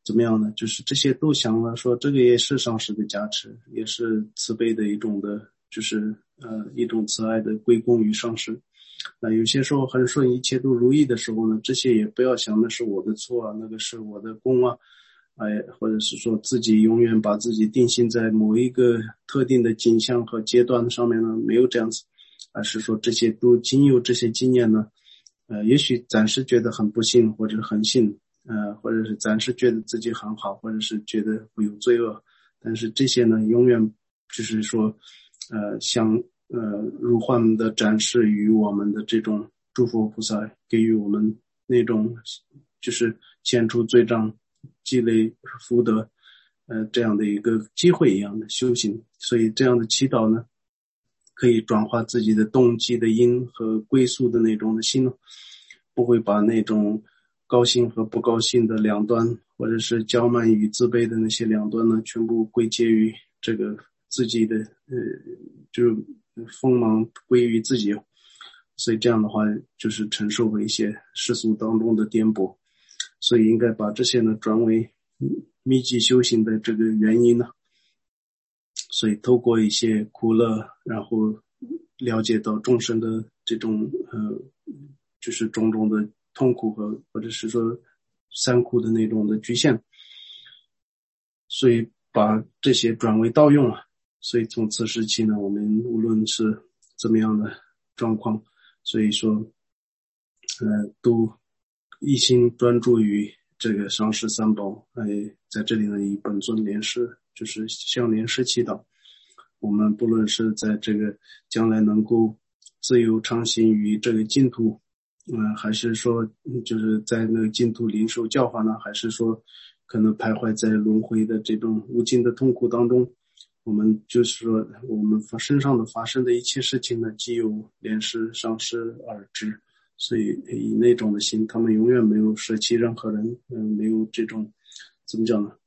怎么样呢？就是这些都想了说，这个也是上师的加持，也是慈悲的一种的，就是一种慈爱的归功于上师。那有些时候很顺，一切都如意的时候呢，这些也不要想那是我的错啊，那个是我的功啊，或者是说自己永远把自己定性在某一个特定的景象和阶段上面呢，没有这样子，而是说这些都经由这些经验呢，也许暂时觉得很不幸或者很幸，或者是暂时觉得自己很好，或者是觉得会有罪恶，但是这些呢，永远就是说，像如幻的展示于我们的这种诸佛菩萨给予我们那种就是显出罪障、积累福德，这样的一个机会一样的修行。所以这样的祈祷呢，可以转化自己的动机的因和归宿的那种的心，不会把那种高兴和不高兴的两端，或者是骄慢与自卑的那些两端呢，全部归结于这个自己的就是锋芒归于自己。所以这样的话就是承受了一些世俗当中的颠簸，所以应该把这些呢转为密集修行的这个原因呢。所以透过一些苦乐，然后了解到众生的这种就是种种的痛苦或者是说三苦的那种的局限，所以把这些转为道用啊。所以从此时起呢，我们无论是怎么样的状况，所以说都一心专注于这个上师三宝，在这里呢以本尊莲师，就是向莲师祈祷，我们不论是在这个将来能够自由畅行于这个净土，还是说就是在那个净土领受教化呢，还是说可能徘徊在轮回的这种无尽的痛苦当中，我们就是说我们身上的发生的一切事情呢，既有莲师上师而知。所以以那种的心，他们永远没有舍弃任何人，没有这种怎么讲呢？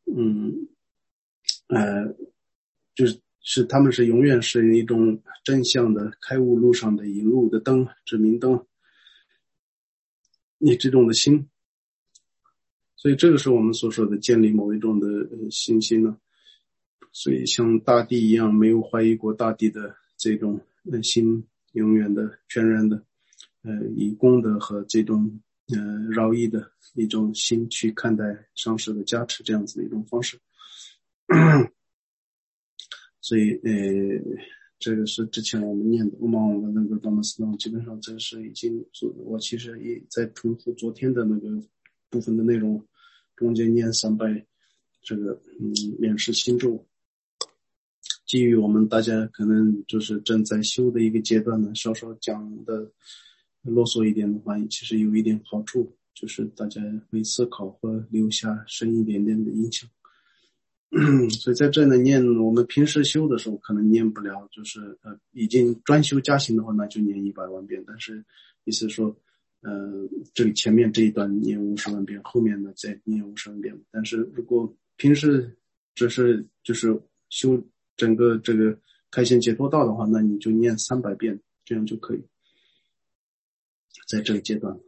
就是他们是永远是一种正向的开悟路上的引路的灯，指明灯。你这种的心，所以这个是我们所说的建立某一种的信心呢。所以像大地一样，没有怀疑过大地的这种心，永远的全然的。以功德和这种饶益的一种心去看待上师的加持，这样子的一种方式。所以这个是之前我们念的乌玛王那个达摩斯基本上这是已经我其实也在重复昨天的那个部分的内容，中间念300这个免世心咒。基于我们大家可能就是正在修的一个阶段呢，稍稍讲的啰嗦一点的话，其实有一点好处，就是大家会思考和留下深一点点的印象。所以在这呢念，我们平时修的时候可能念不了，就是已经专修加行的话，那就念100万遍。但是意思说，这里前面这一段念50万遍，后面呢再念50万遍。但是如果平时只是就是修整个这个开显解脱道的话，那你就念300遍，这样就可以。在这个阶段，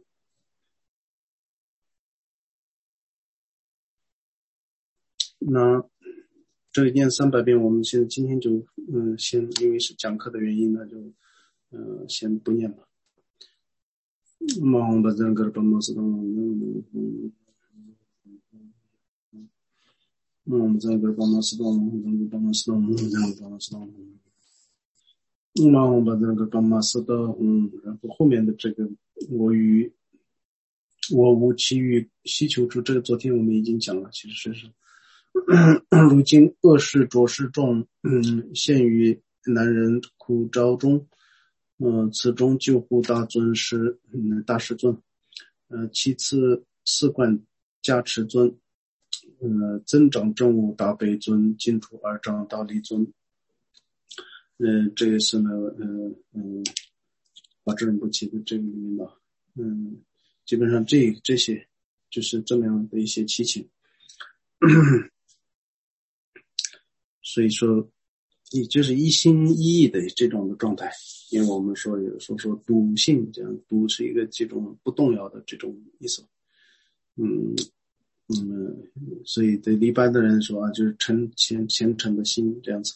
那这个念300遍，我们今天就先因为是讲课的原因呢，就先不念了。Mahom Bhajan Garpa Masadam Mahom Bhajan Garpa Masadam Mahom Bhajan Garpa Masadam 然后后面的这个我无其余希求处，这个昨天我们已经讲了，其实是如今恶事浊事重，陷于男人苦招中，此中救护大尊是大师尊，其次四观加持尊，增长正悟大悲尊，净土二障大力尊，这个是呢法智仁波切的这个里面的，基本上这些就是这么样的一些祈请。所以说你就是一心一意的这种的状态，因为我们说有时候说笃信，这样笃是一个这种不动摇的这种意思。 所以对一般的人说啊，就是虔诚的心这样子。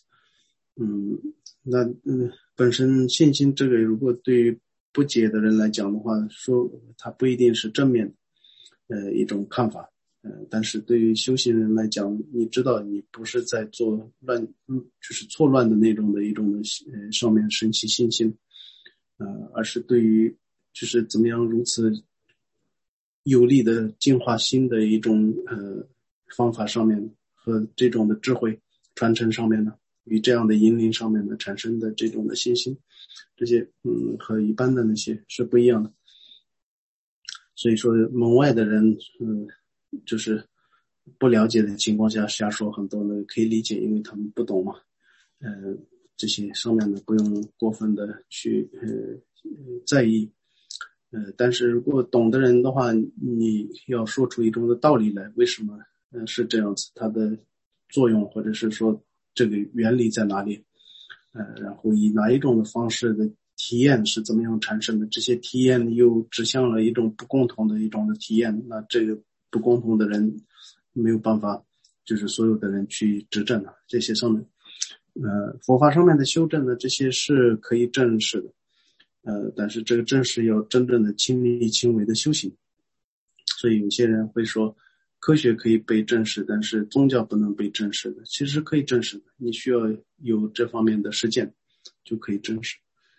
本身信心这个，如果对于不解的人来讲的话，说它不一定是正面的一种看法。但是对于修行人来讲，你知道你不是在做就是错乱的那种的一种上面升起信心，而是对于就是怎么样如此有力的净化心的一种方法上面和这种的智慧传承上面呢，与这样的引领上面的产生的这种的信心，这些和一般的那些是不一样的。所以说门外的人就是不了解的情况下瞎说很多呢，可以理解，因为他们不懂嘛。这些上面呢不用过分的去在意。但是如果懂的人的话，你要说出一种的道理来，为什么是这样子，它的作用或者是说这个原理在哪里，然后以哪一种的方式的体验是怎么样产生的，这些体验又指向了一种不共同的一种的体验，那这个不共同的人没有办法就是所有的人去指正了。这些上面佛法上面的修正呢，这些是可以证实的，但是这个证实要真正的亲力亲为的修行。所以有些人会说科学可以被证实，但是宗教不能被证实的，其实可以证实的，你需要有这方面的实践就可以证实。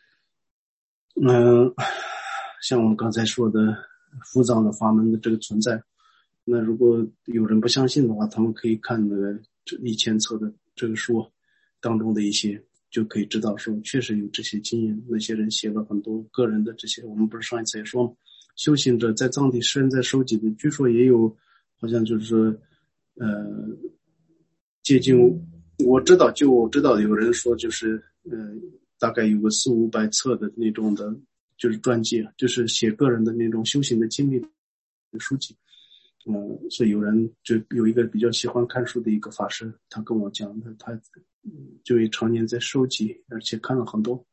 像我们刚才说的复藏的法门的这个存在，那如果有人不相信的话，他们可以看那个1000册的这个书当中的一些，就可以知道说确实有这些经验。那些人写了很多个人的这些，我们不是上一次也说修行者在藏地诗人在收集的，据说也有好像就是说接近我知道有人说就是大概有个400-500册的那种的就是传记，就是写个人的那种修行的经历的书籍。所以有人就有一个比较喜欢看书的一个法师，他跟我讲的，他就常年在收集，而且看了很多。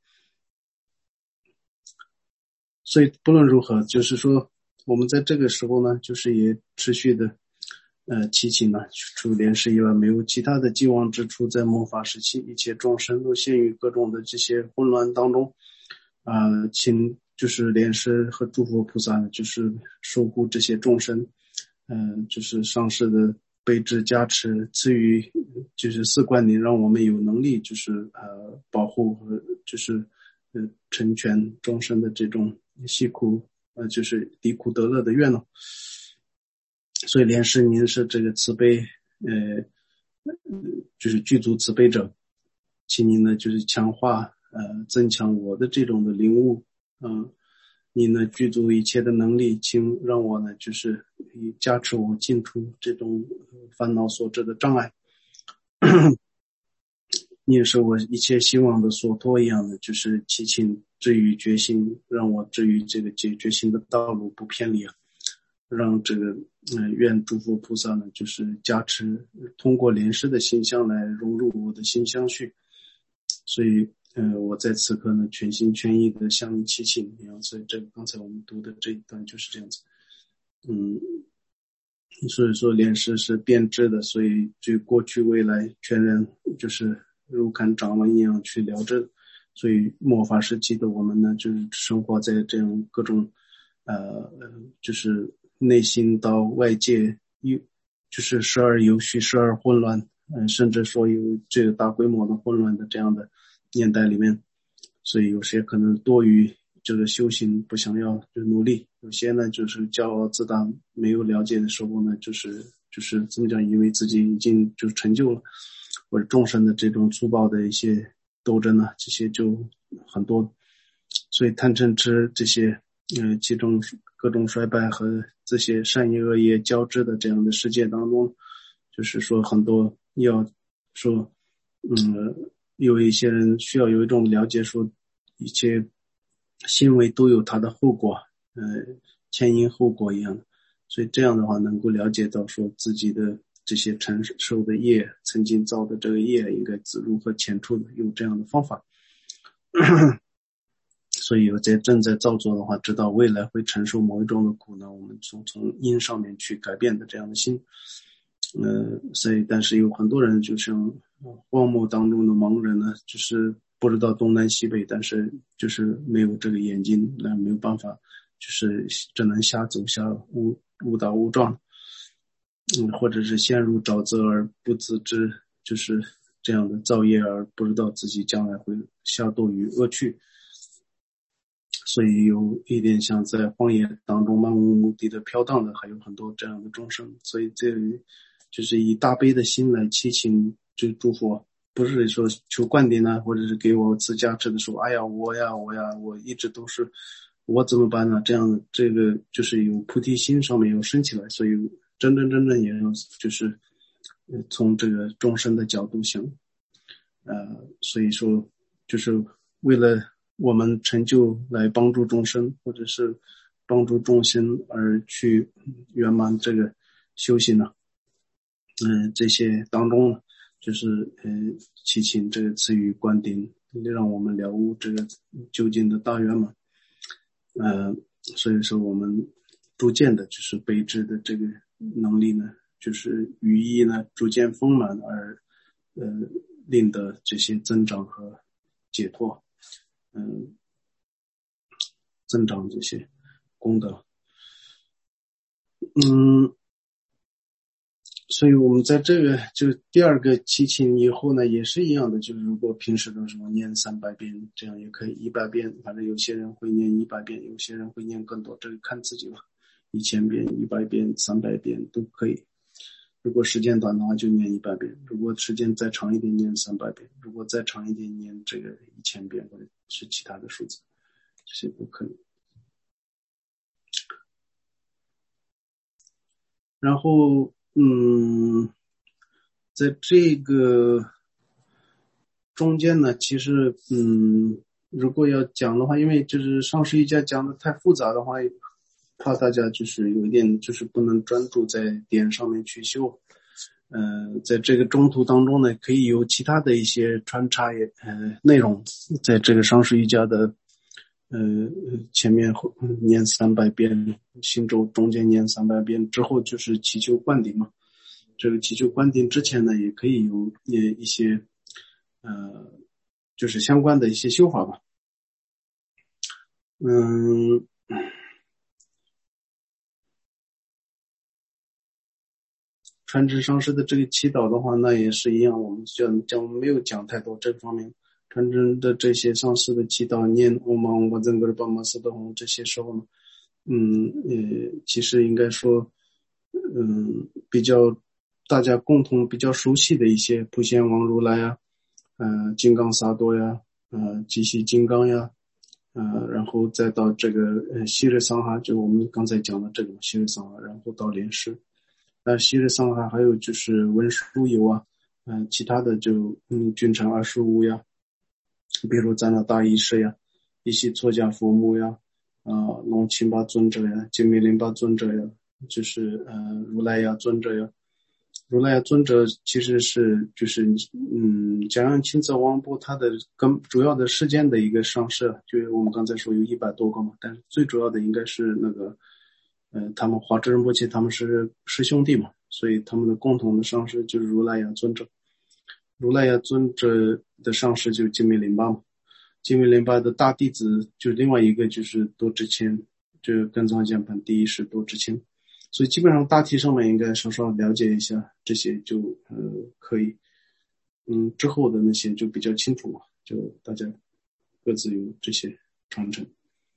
所以不论如何，就是说我们在这个时候呢，就是也持续的祈请呢，除莲师以外没有其他的寄望之处。在末法时期，一切众生都陷于各种的这些混乱当中，请就是莲师和诸佛菩萨就是守护这些众生，就是上师的悲智加持，赐予就是四观念，让我们有能力就是保护和就是成全众生的这种惜苦就是离苦得乐的愿望。所以莲师您是这个慈悲就是具足慈悲者，请您呢就是强化增强我的这种的领悟，你呢具足一切的能力，请让我呢就是加持我净除这种烦恼所致的障碍。你也是我一切希望的所托一样的，就是祈请至于决心，让我至于这个解决心的道路不偏离，让这个愿诸佛菩萨呢就是加持，通过莲师的形象来融入我的心相续。所以我在此刻呢全心全意的向你祈请，所以这个刚才我们读的这一段就是这样子。所以说莲师是变质的，所以对过去未来全人就是如看掌纹一样去了知。所以末法时期的我们呢，就是生活在这样各种就是内心到外界就是时而有序时而混乱，甚至说有这个大规模的混乱的这样的年代里面。所以有些可能多于这个修行不想要就努力，有些呢就是骄傲自大，没有了解的时候呢就是怎么讲，以为自己已经就成就了，或者众生的这种粗暴的一些斗争呢，这些就很多。所以贪嗔痴这些其中各种衰败和这些善业恶业交织的这样的世界当中，就是说很多要说有一些人需要有一种了解，说一切行为都有它的后果，前因后果一样的。所以这样的话能够了解到说自己的这些承受的业，曾经造的这个业应该如何遣除的，用这样的方法。 所以有些正在造作的话，知道未来会承受某一种的苦呢，我们从因上面去改变的这样的心。所以但是有很多人就像荒漠当中的盲人呢，就是不知道东南西北，但是就是没有这个眼睛，那没有办法，就是只能瞎走瞎误打误撞，或者是陷入沼泽而不自知，就是这样的造业而不知道自己将来会下堕于恶趣。所以有一点像在荒野当中漫无目的的飘荡的，还有很多这样的众生。所以这里就是以大悲的心来祈请就诸佛，不是说求灌顶啊，或者是给我赐加持的说，哎呀我一直都是我怎么办呢？这样这个就是有菩提心上面要升起来，所以真正也要就是从这个众生的角度想，所以说就是为了我们成就来帮助众生，或者是帮助众生而去圆满这个修行呢。这些当中呢，就是祈请这个赐予灌顶，让我们了悟这个究竟的大圆满。所以说我们逐渐的就是悲智的这个能力呢，就是语义呢逐渐丰满而令得这些增长和解脱，增长这些功德。所以我们在这个就第二个祈请以后呢，也是一样的，就是如果平时的时候念300遍，这样也可以100遍，反正有些人会念100遍，有些人会念更多，这个看自己了，1000遍、100遍、300遍都可以。如果时间短的话就念100遍，如果时间再长一点念300遍，如果再长一点念这个1000遍或者是其他的数字，这些都可以。然后在这个中间呢，其实如果要讲的话，因为就是上师瑜伽讲的太复杂的话，怕大家就是有一点就是不能专注在点上面去修。在这个中途当中呢，可以有其他的一些穿插内容，在这个上师瑜伽的前面念300遍，行咒中间念300遍之后就是祈求灌顶嘛。这个祈求灌顶之前呢，也可以有一些就是相关的一些修法吧。传承上师的这个祈祷的话，那也是一样，我们讲没有讲太多这方面。传承的这些上师的祈祷，念嗡嘛嗡巴赞格尔巴玛斯德吽，这些时候呢，其实应该说，比较大家共同比较熟悉的一些普贤王如来呀，金刚萨埵呀，吉系金刚呀，然后再到这个昔日桑哈，就我们刚才讲的这个昔日桑哈，然后到莲师。昔日桑哈还有就是文殊游啊，其他的就君臣25呀，比如咱的大医师呀，一些作家佛母呀，龙钦巴尊者呀，金密林巴尊者呀，就是如来呀尊者呀。如来呀尊者其实是就是讲让钦则王波他的主要的世间的一个上师，就是我们刚才说有100多个嘛，但是最主要的应该是那个他们华智仁波切他们是师兄弟嘛，所以他们的共同的上师就是如来呀尊者。如来呀尊者的上师就是金密林巴嘛，金密林巴的大弟子就是另外一个就是多智谦，就是根藏简盘第一是多智谦。所以基本上大体上面应该稍稍了解一下这些就可以，之后的那些就比较清楚嘛，就大家各自有这些传承。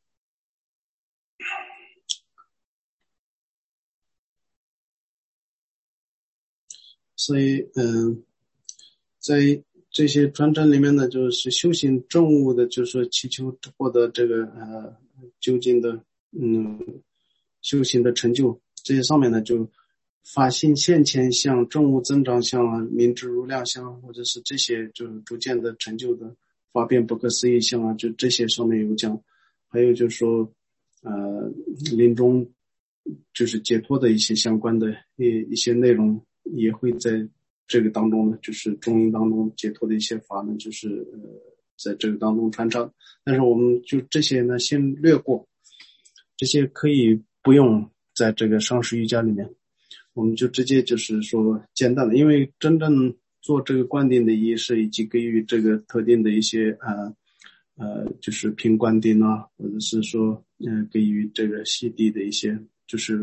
所以在这些传承里面呢，就是修行正悟的，就是说祈求获得这个究竟的修行的成就。这些上面呢，就法性现前相、正悟增长相啊、明智如量相，或者是这些就是逐渐的成就的法变不可思议相啊，就这些上面有讲。还有就是说临终就是解脱的一些相关的一些内容，也会在这个当中呢，就是中阴当中解脱的一些法呢，就是在这个当中穿插。但是我们就这些呢先略过，这些可以不用在这个上师瑜伽里面，我们就直接就是说简单的，因为真正做这个灌顶的仪式以及给予这个特定的一些就是评灌顶啊，或者是说给予这个洗涤的一些就是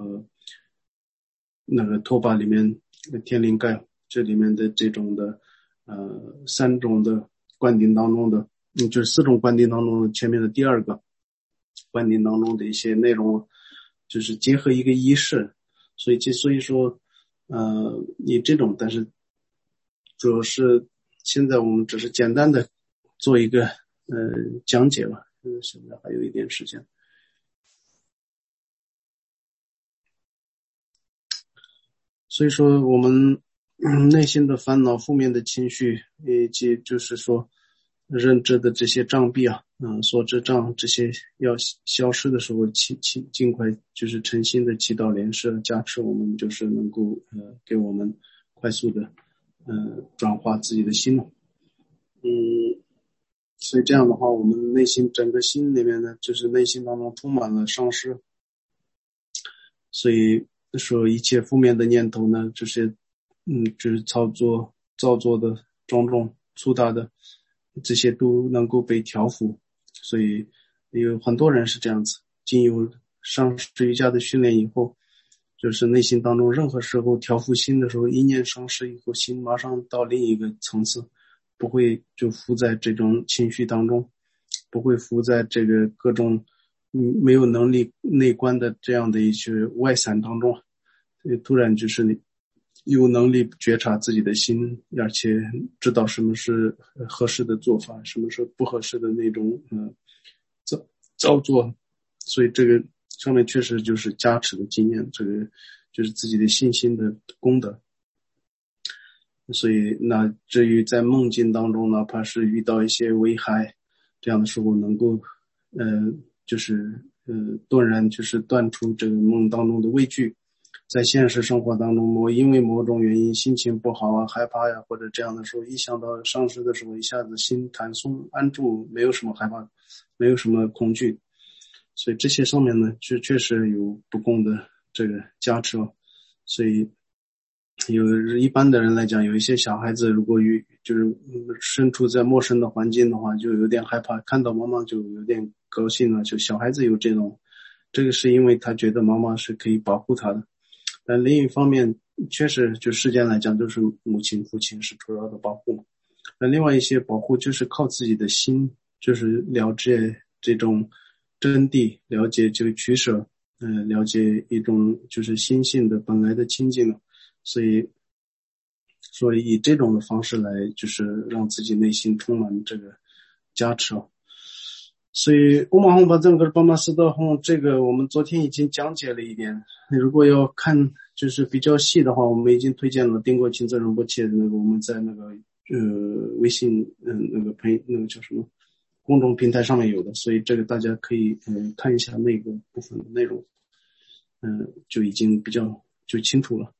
那个托巴里面天灵盖这里面的这种的3种的灌顶当中的就是4种灌顶当中的前面的第2个灌顶当中的一些内容，就是结合一个仪式，所以说以这种，但是主要是现在我们只是简单的做一个讲解吧，现在还有一点时间。所以说我们内心的烦恼、负面的情绪，以及就是说认知的这些障壁啊，所知障这些要消失的时候，尽快就是诚心的祈祷莲师加持我们，就是能够给我们快速的转化自己的心了。所以这样的话，我们内心整个心里面呢，就是内心当中充满了上师，所以说一切负面的念头呢，这些就是造作的种种粗大的这些都能够被调伏。所以有很多人是这样子，经由上师瑜伽的训练以后，就是内心当中任何时候调伏心的时候，一念上师以后，心马上到另一个层次，不会就浮在这种情绪当中，不会浮在这个各种没有能力内观的这样的一些外散当中，突然就是有能力觉察自己的心，而且知道什么是合适的做法，什么是不合适的那种造作。所以这个上面确实就是加持的经验，这个就是自己的信心的功德。所以那至于在梦境当中，哪怕是遇到一些危害这样的时候，能够就是顿然就是断除这个梦当中的畏惧。在现实生活当中，我因为某种原因心情不好啊，害怕呀，或者这样的时候，一想到上师的时候，一下子心坦松安住，没有什么害怕，没有什么恐惧。所以这些上面呢，确实有不共的这个加持。所以一般的人来讲，有一些小孩子如果就是身处在陌生的环境的话，就有点害怕，看到妈妈就有点高兴了，就小孩子有这种，这个是因为他觉得妈妈是可以保护他的。但另一方面，确实就世间来讲，就是母亲父亲是主要的保护。那另外一些保护就是靠自己的心，就是了解这种真谛，了解这个取舍，了解一种就是心性的本来的清净了。所以以这种的方式来就是让自己内心充满这个加持。所以乌马洪巴正格巴马斯德洪这个我们昨天已经讲解了一点，如果要看就是比较细的话，我们已经推荐了丁国清泽仁波切的那个，我们在那个微信那个叫什么公众平台上面有的，所以这个大家可以看一下那个部分的内容，就已经比较就清楚了。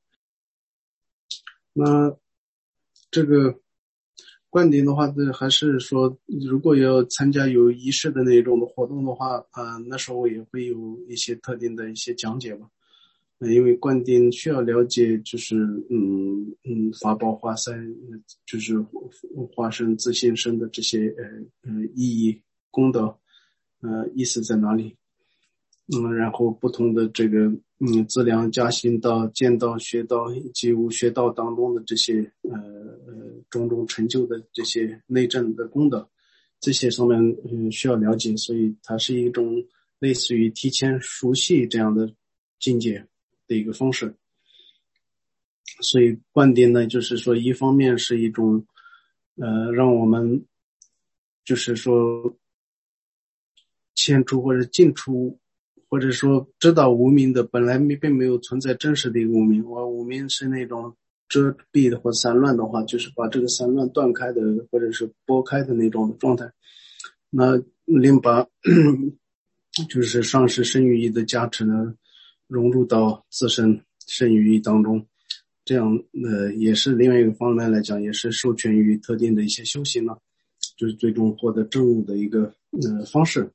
那这个灌顶的话，还是说如果要参加有仪式的那种的活动的话，那时候也会有一些特定的一些讲解吧。因为灌顶需要了解就是法宝化身，就是化身自性身的这些意义功德意思在哪里。然后不同的这个资粮加行道、见道、学道以及无学道当中的这些种种成就的这些内证的功德，这些上面需要了解，所以它是一种类似于提前熟悉这样的境界的一个方式。所以灌顶呢，就是说一方面是一种让我们就是说迁出或者进出，或者说知道无明的本来并没有存在真实的一个无明，而无明是那种遮蔽的或散乱的话，就是把这个散乱断开的或者是拨开的那种状态。那另把就是上师身语意的加持呢融入到自身身语意当中，这样也是另外一个方面来讲，也是授权于特定的一些修行了。 就是最终获得证悟的一个方式。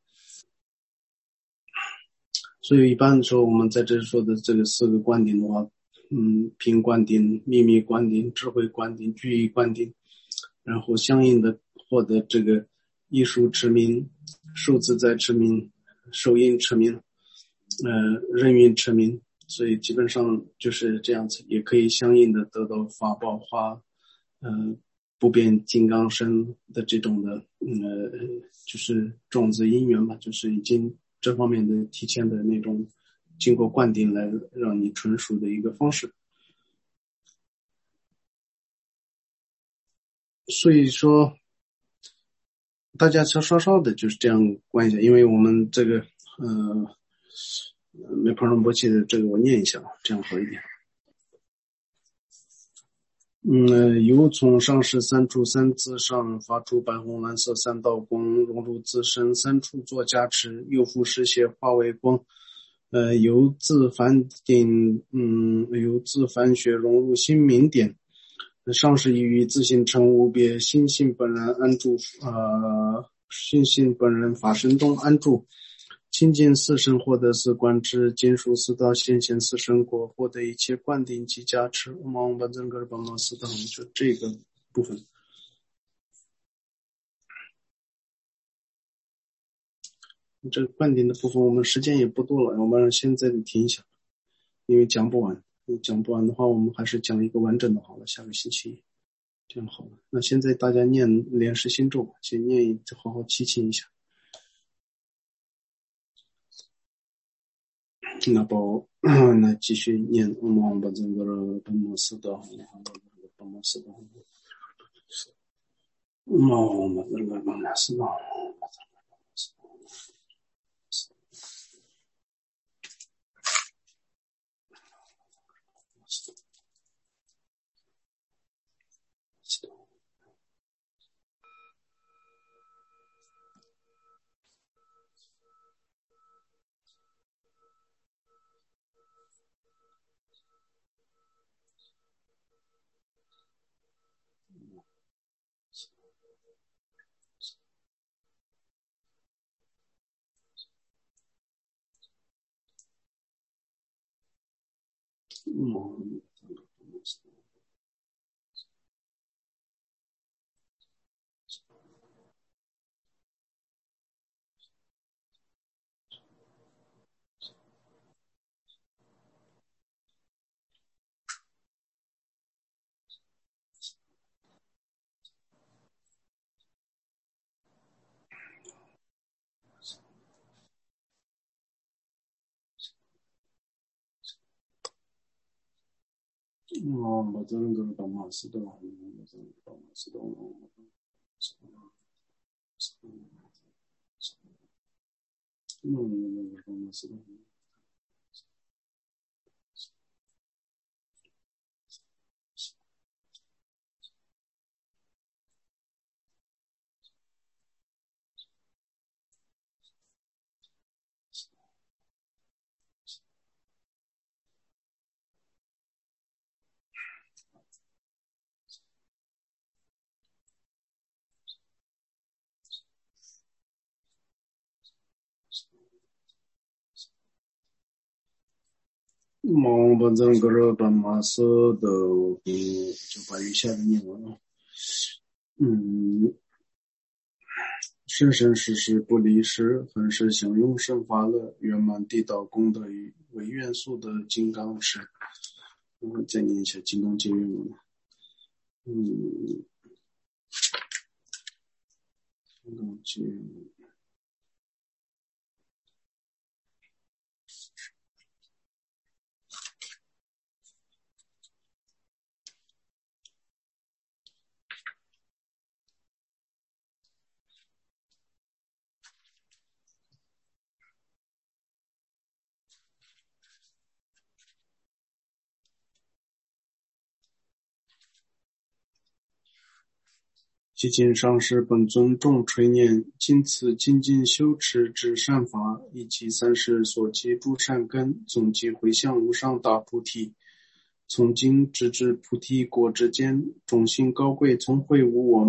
所以一般的时候，我们在这说的这个4个观点的话，品观点、秘密观点、智慧观点、具义观点，然后相应的获得这个艺术持名、受自在持名、受因持名、任运持名，所以基本上就是这样子，也可以相应的得到法宝花不变金刚身的这种的就是种子因缘嘛，就是已经这方面的提前的那种经过灌顶来让你纯熟的一个方式。所以说大家稍稍的就是这样关一下，因为我们这个没碰上波气的这个我念一下，这样好一点。由从上师3处3字上发出白红蓝色3道光，融入自身3处做加持，右复实现化为光。由自梵顶，由自梵学融入心明点。上师已于自性成无别，心性本然安住，心性本人法身中安住。亲近四圣获得四观之，经书四道现现四圣果，获得一切灌顶及加持。我们把整个帮忙四道就这个部分。这个灌顶的部分我们时间也不多了，我们现在停一下，因为讲不完。讲不完的话，我们还是讲一个完整的好了，下个星期这样好了。那现在大家念莲师心咒吧，先念好好祈请一下。那包那继续念我们把这个本末四道，本末四道，我们把这个本末四道。把这个本末四道，把这个本末四道，就把余下的念完了。生生世世不离世，恒世享用生法乐，圆满地道功德与为元素的金刚持。再念一下金刚经愿文。金刚经愿文。其今上师本尊众垂念，今此精进修持之善法，以及三世所积诸善根，总计回向无上大菩提。从今直至菩提果之间，种性高贵，从会无我慢，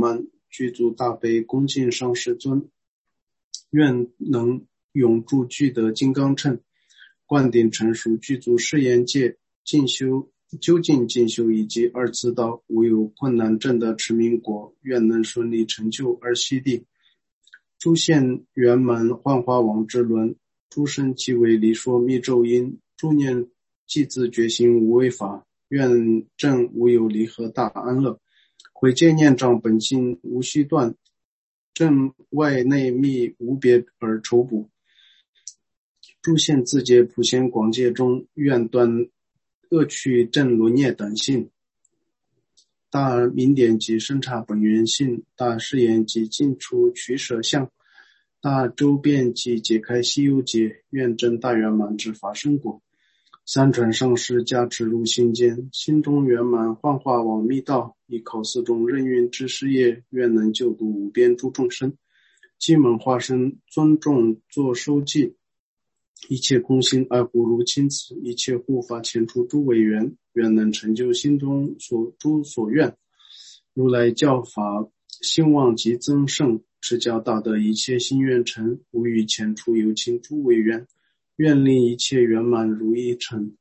具足大悲，恭敬上师尊。愿能永驻具得金刚乘，灌顶成熟，具足誓言界进修，究竟进修以及二次道，无有困难证得持名果，愿能顺利成就而悉地。诸现圆满幻化王之轮，诸生即为离说密咒音，诸念即自觉心无为法，愿证无有离合大安乐。毁戒念障本心无须断，正外内密无别而筹补。诸现自界普贤广界中，愿断恶趣正轮业等性。大明点及生察本源性，大誓言及尽除取舍相，大周遍及解开西游劫，愿证大圆满之法身果。三传上师加持入心间，心中圆满幻化往密道，以考四中任运之事业，愿能救度无边诸众生。基门化身尊重作收记，一切空心爱护如亲子，一切护法前出诸委员，愿能成就心中诸所愿。如来教法兴旺及增盛，持教大德一切心愿成，无欲前出有情诸委员，愿令一切圆满如意成。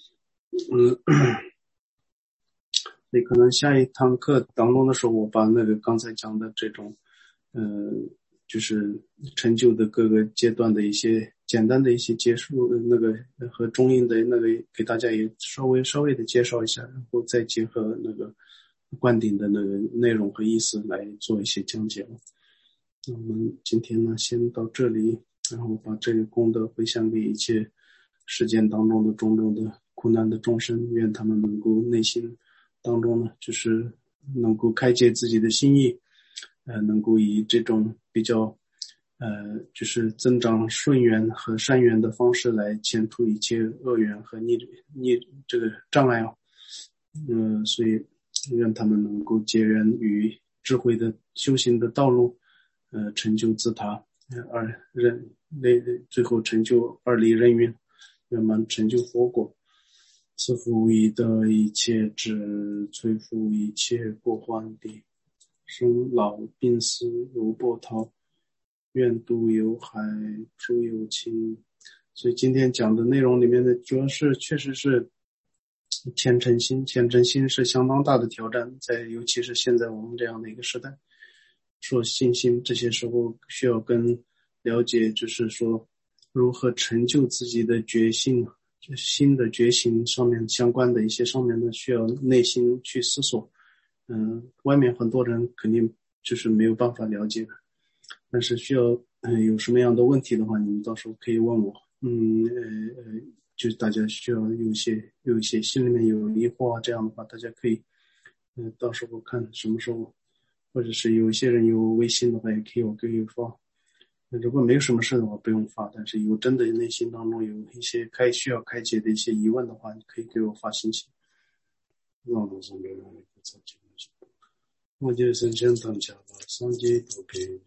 所以可能下一堂课当中的时候，我把那个刚才讲的这种就是成就的各个阶段的一些简单的一些结束那个和中印的那个给大家也稍微的介绍一下，然后再结合那个灌顶的那个内容和意思来做一些讲解。那我们今天呢先到这里，然后把这个功德回向给一切世间当中的种种的苦难的众生，愿他们能够内心当中呢就是能够开解自己的心意，能够以这种比较就是增长顺缘和善缘的方式来前除一切恶缘和逆这个障碍所以愿他们能够结缘于智慧的修行的道路，成就自他最后成就二离人缘，圆满成就佛果。赐福以得一切智，摧伏一切过患地，生老病死如波涛，愿度有海诸有情。所以今天讲的内容里面的主要是确实是虔诚心是相当大的挑战，尤其是现在我们这样的一个时代，说信心这些时候需要跟了解，就是说如何成就自己的觉性，就心的觉醒上面相关的一些上面呢，需要内心去思索。外面很多人肯定就是没有办法了解的，但是需要有什么样的问题的话，你们到时候可以问我。就是大家需要有一些心里面有疑惑啊，这样的话大家可以到时候看什么时候，或者是有一些人有微信的话也可以我给你发。如果没有什么事的话不用发，但是有真的内心当中有一些需要开解的一些疑问的话，你可以给我发信息。我就是想当下吧，上级都可以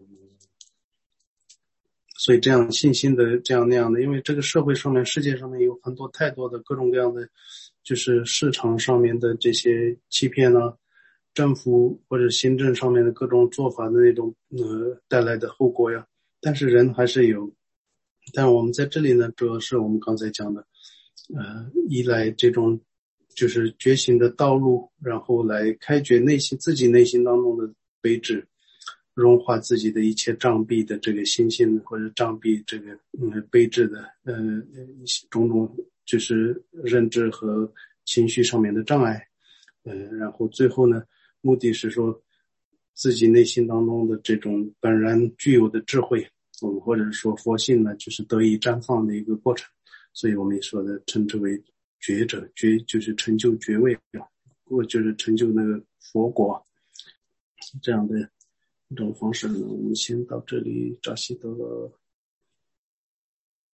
所以这样信心的这样那样的，因为这个社会上面世界上面有很多太多的各种各样的就是市场上面的这些欺骗啊，政府或者行政上面的各种做法的那种带来的后果呀，但是人还是有。但我们在这里呢，主要是我们刚才讲的依赖这种就是觉醒的道路，然后来开掘自己内心当中的悲智，融化自己的一切障蔽的这个心性，或者障蔽这个悲智的种种就是认知和情绪上面的障碍。然后最后呢，目的是说自己内心当中的这种本然具有的智慧，我们或者说佛性呢，就是得以绽放的一个过程。所以我们也说的称之为觉者，觉就是成就觉位，就是成就那个佛果，这样的一种方式呢。我们先到这里，扎西德。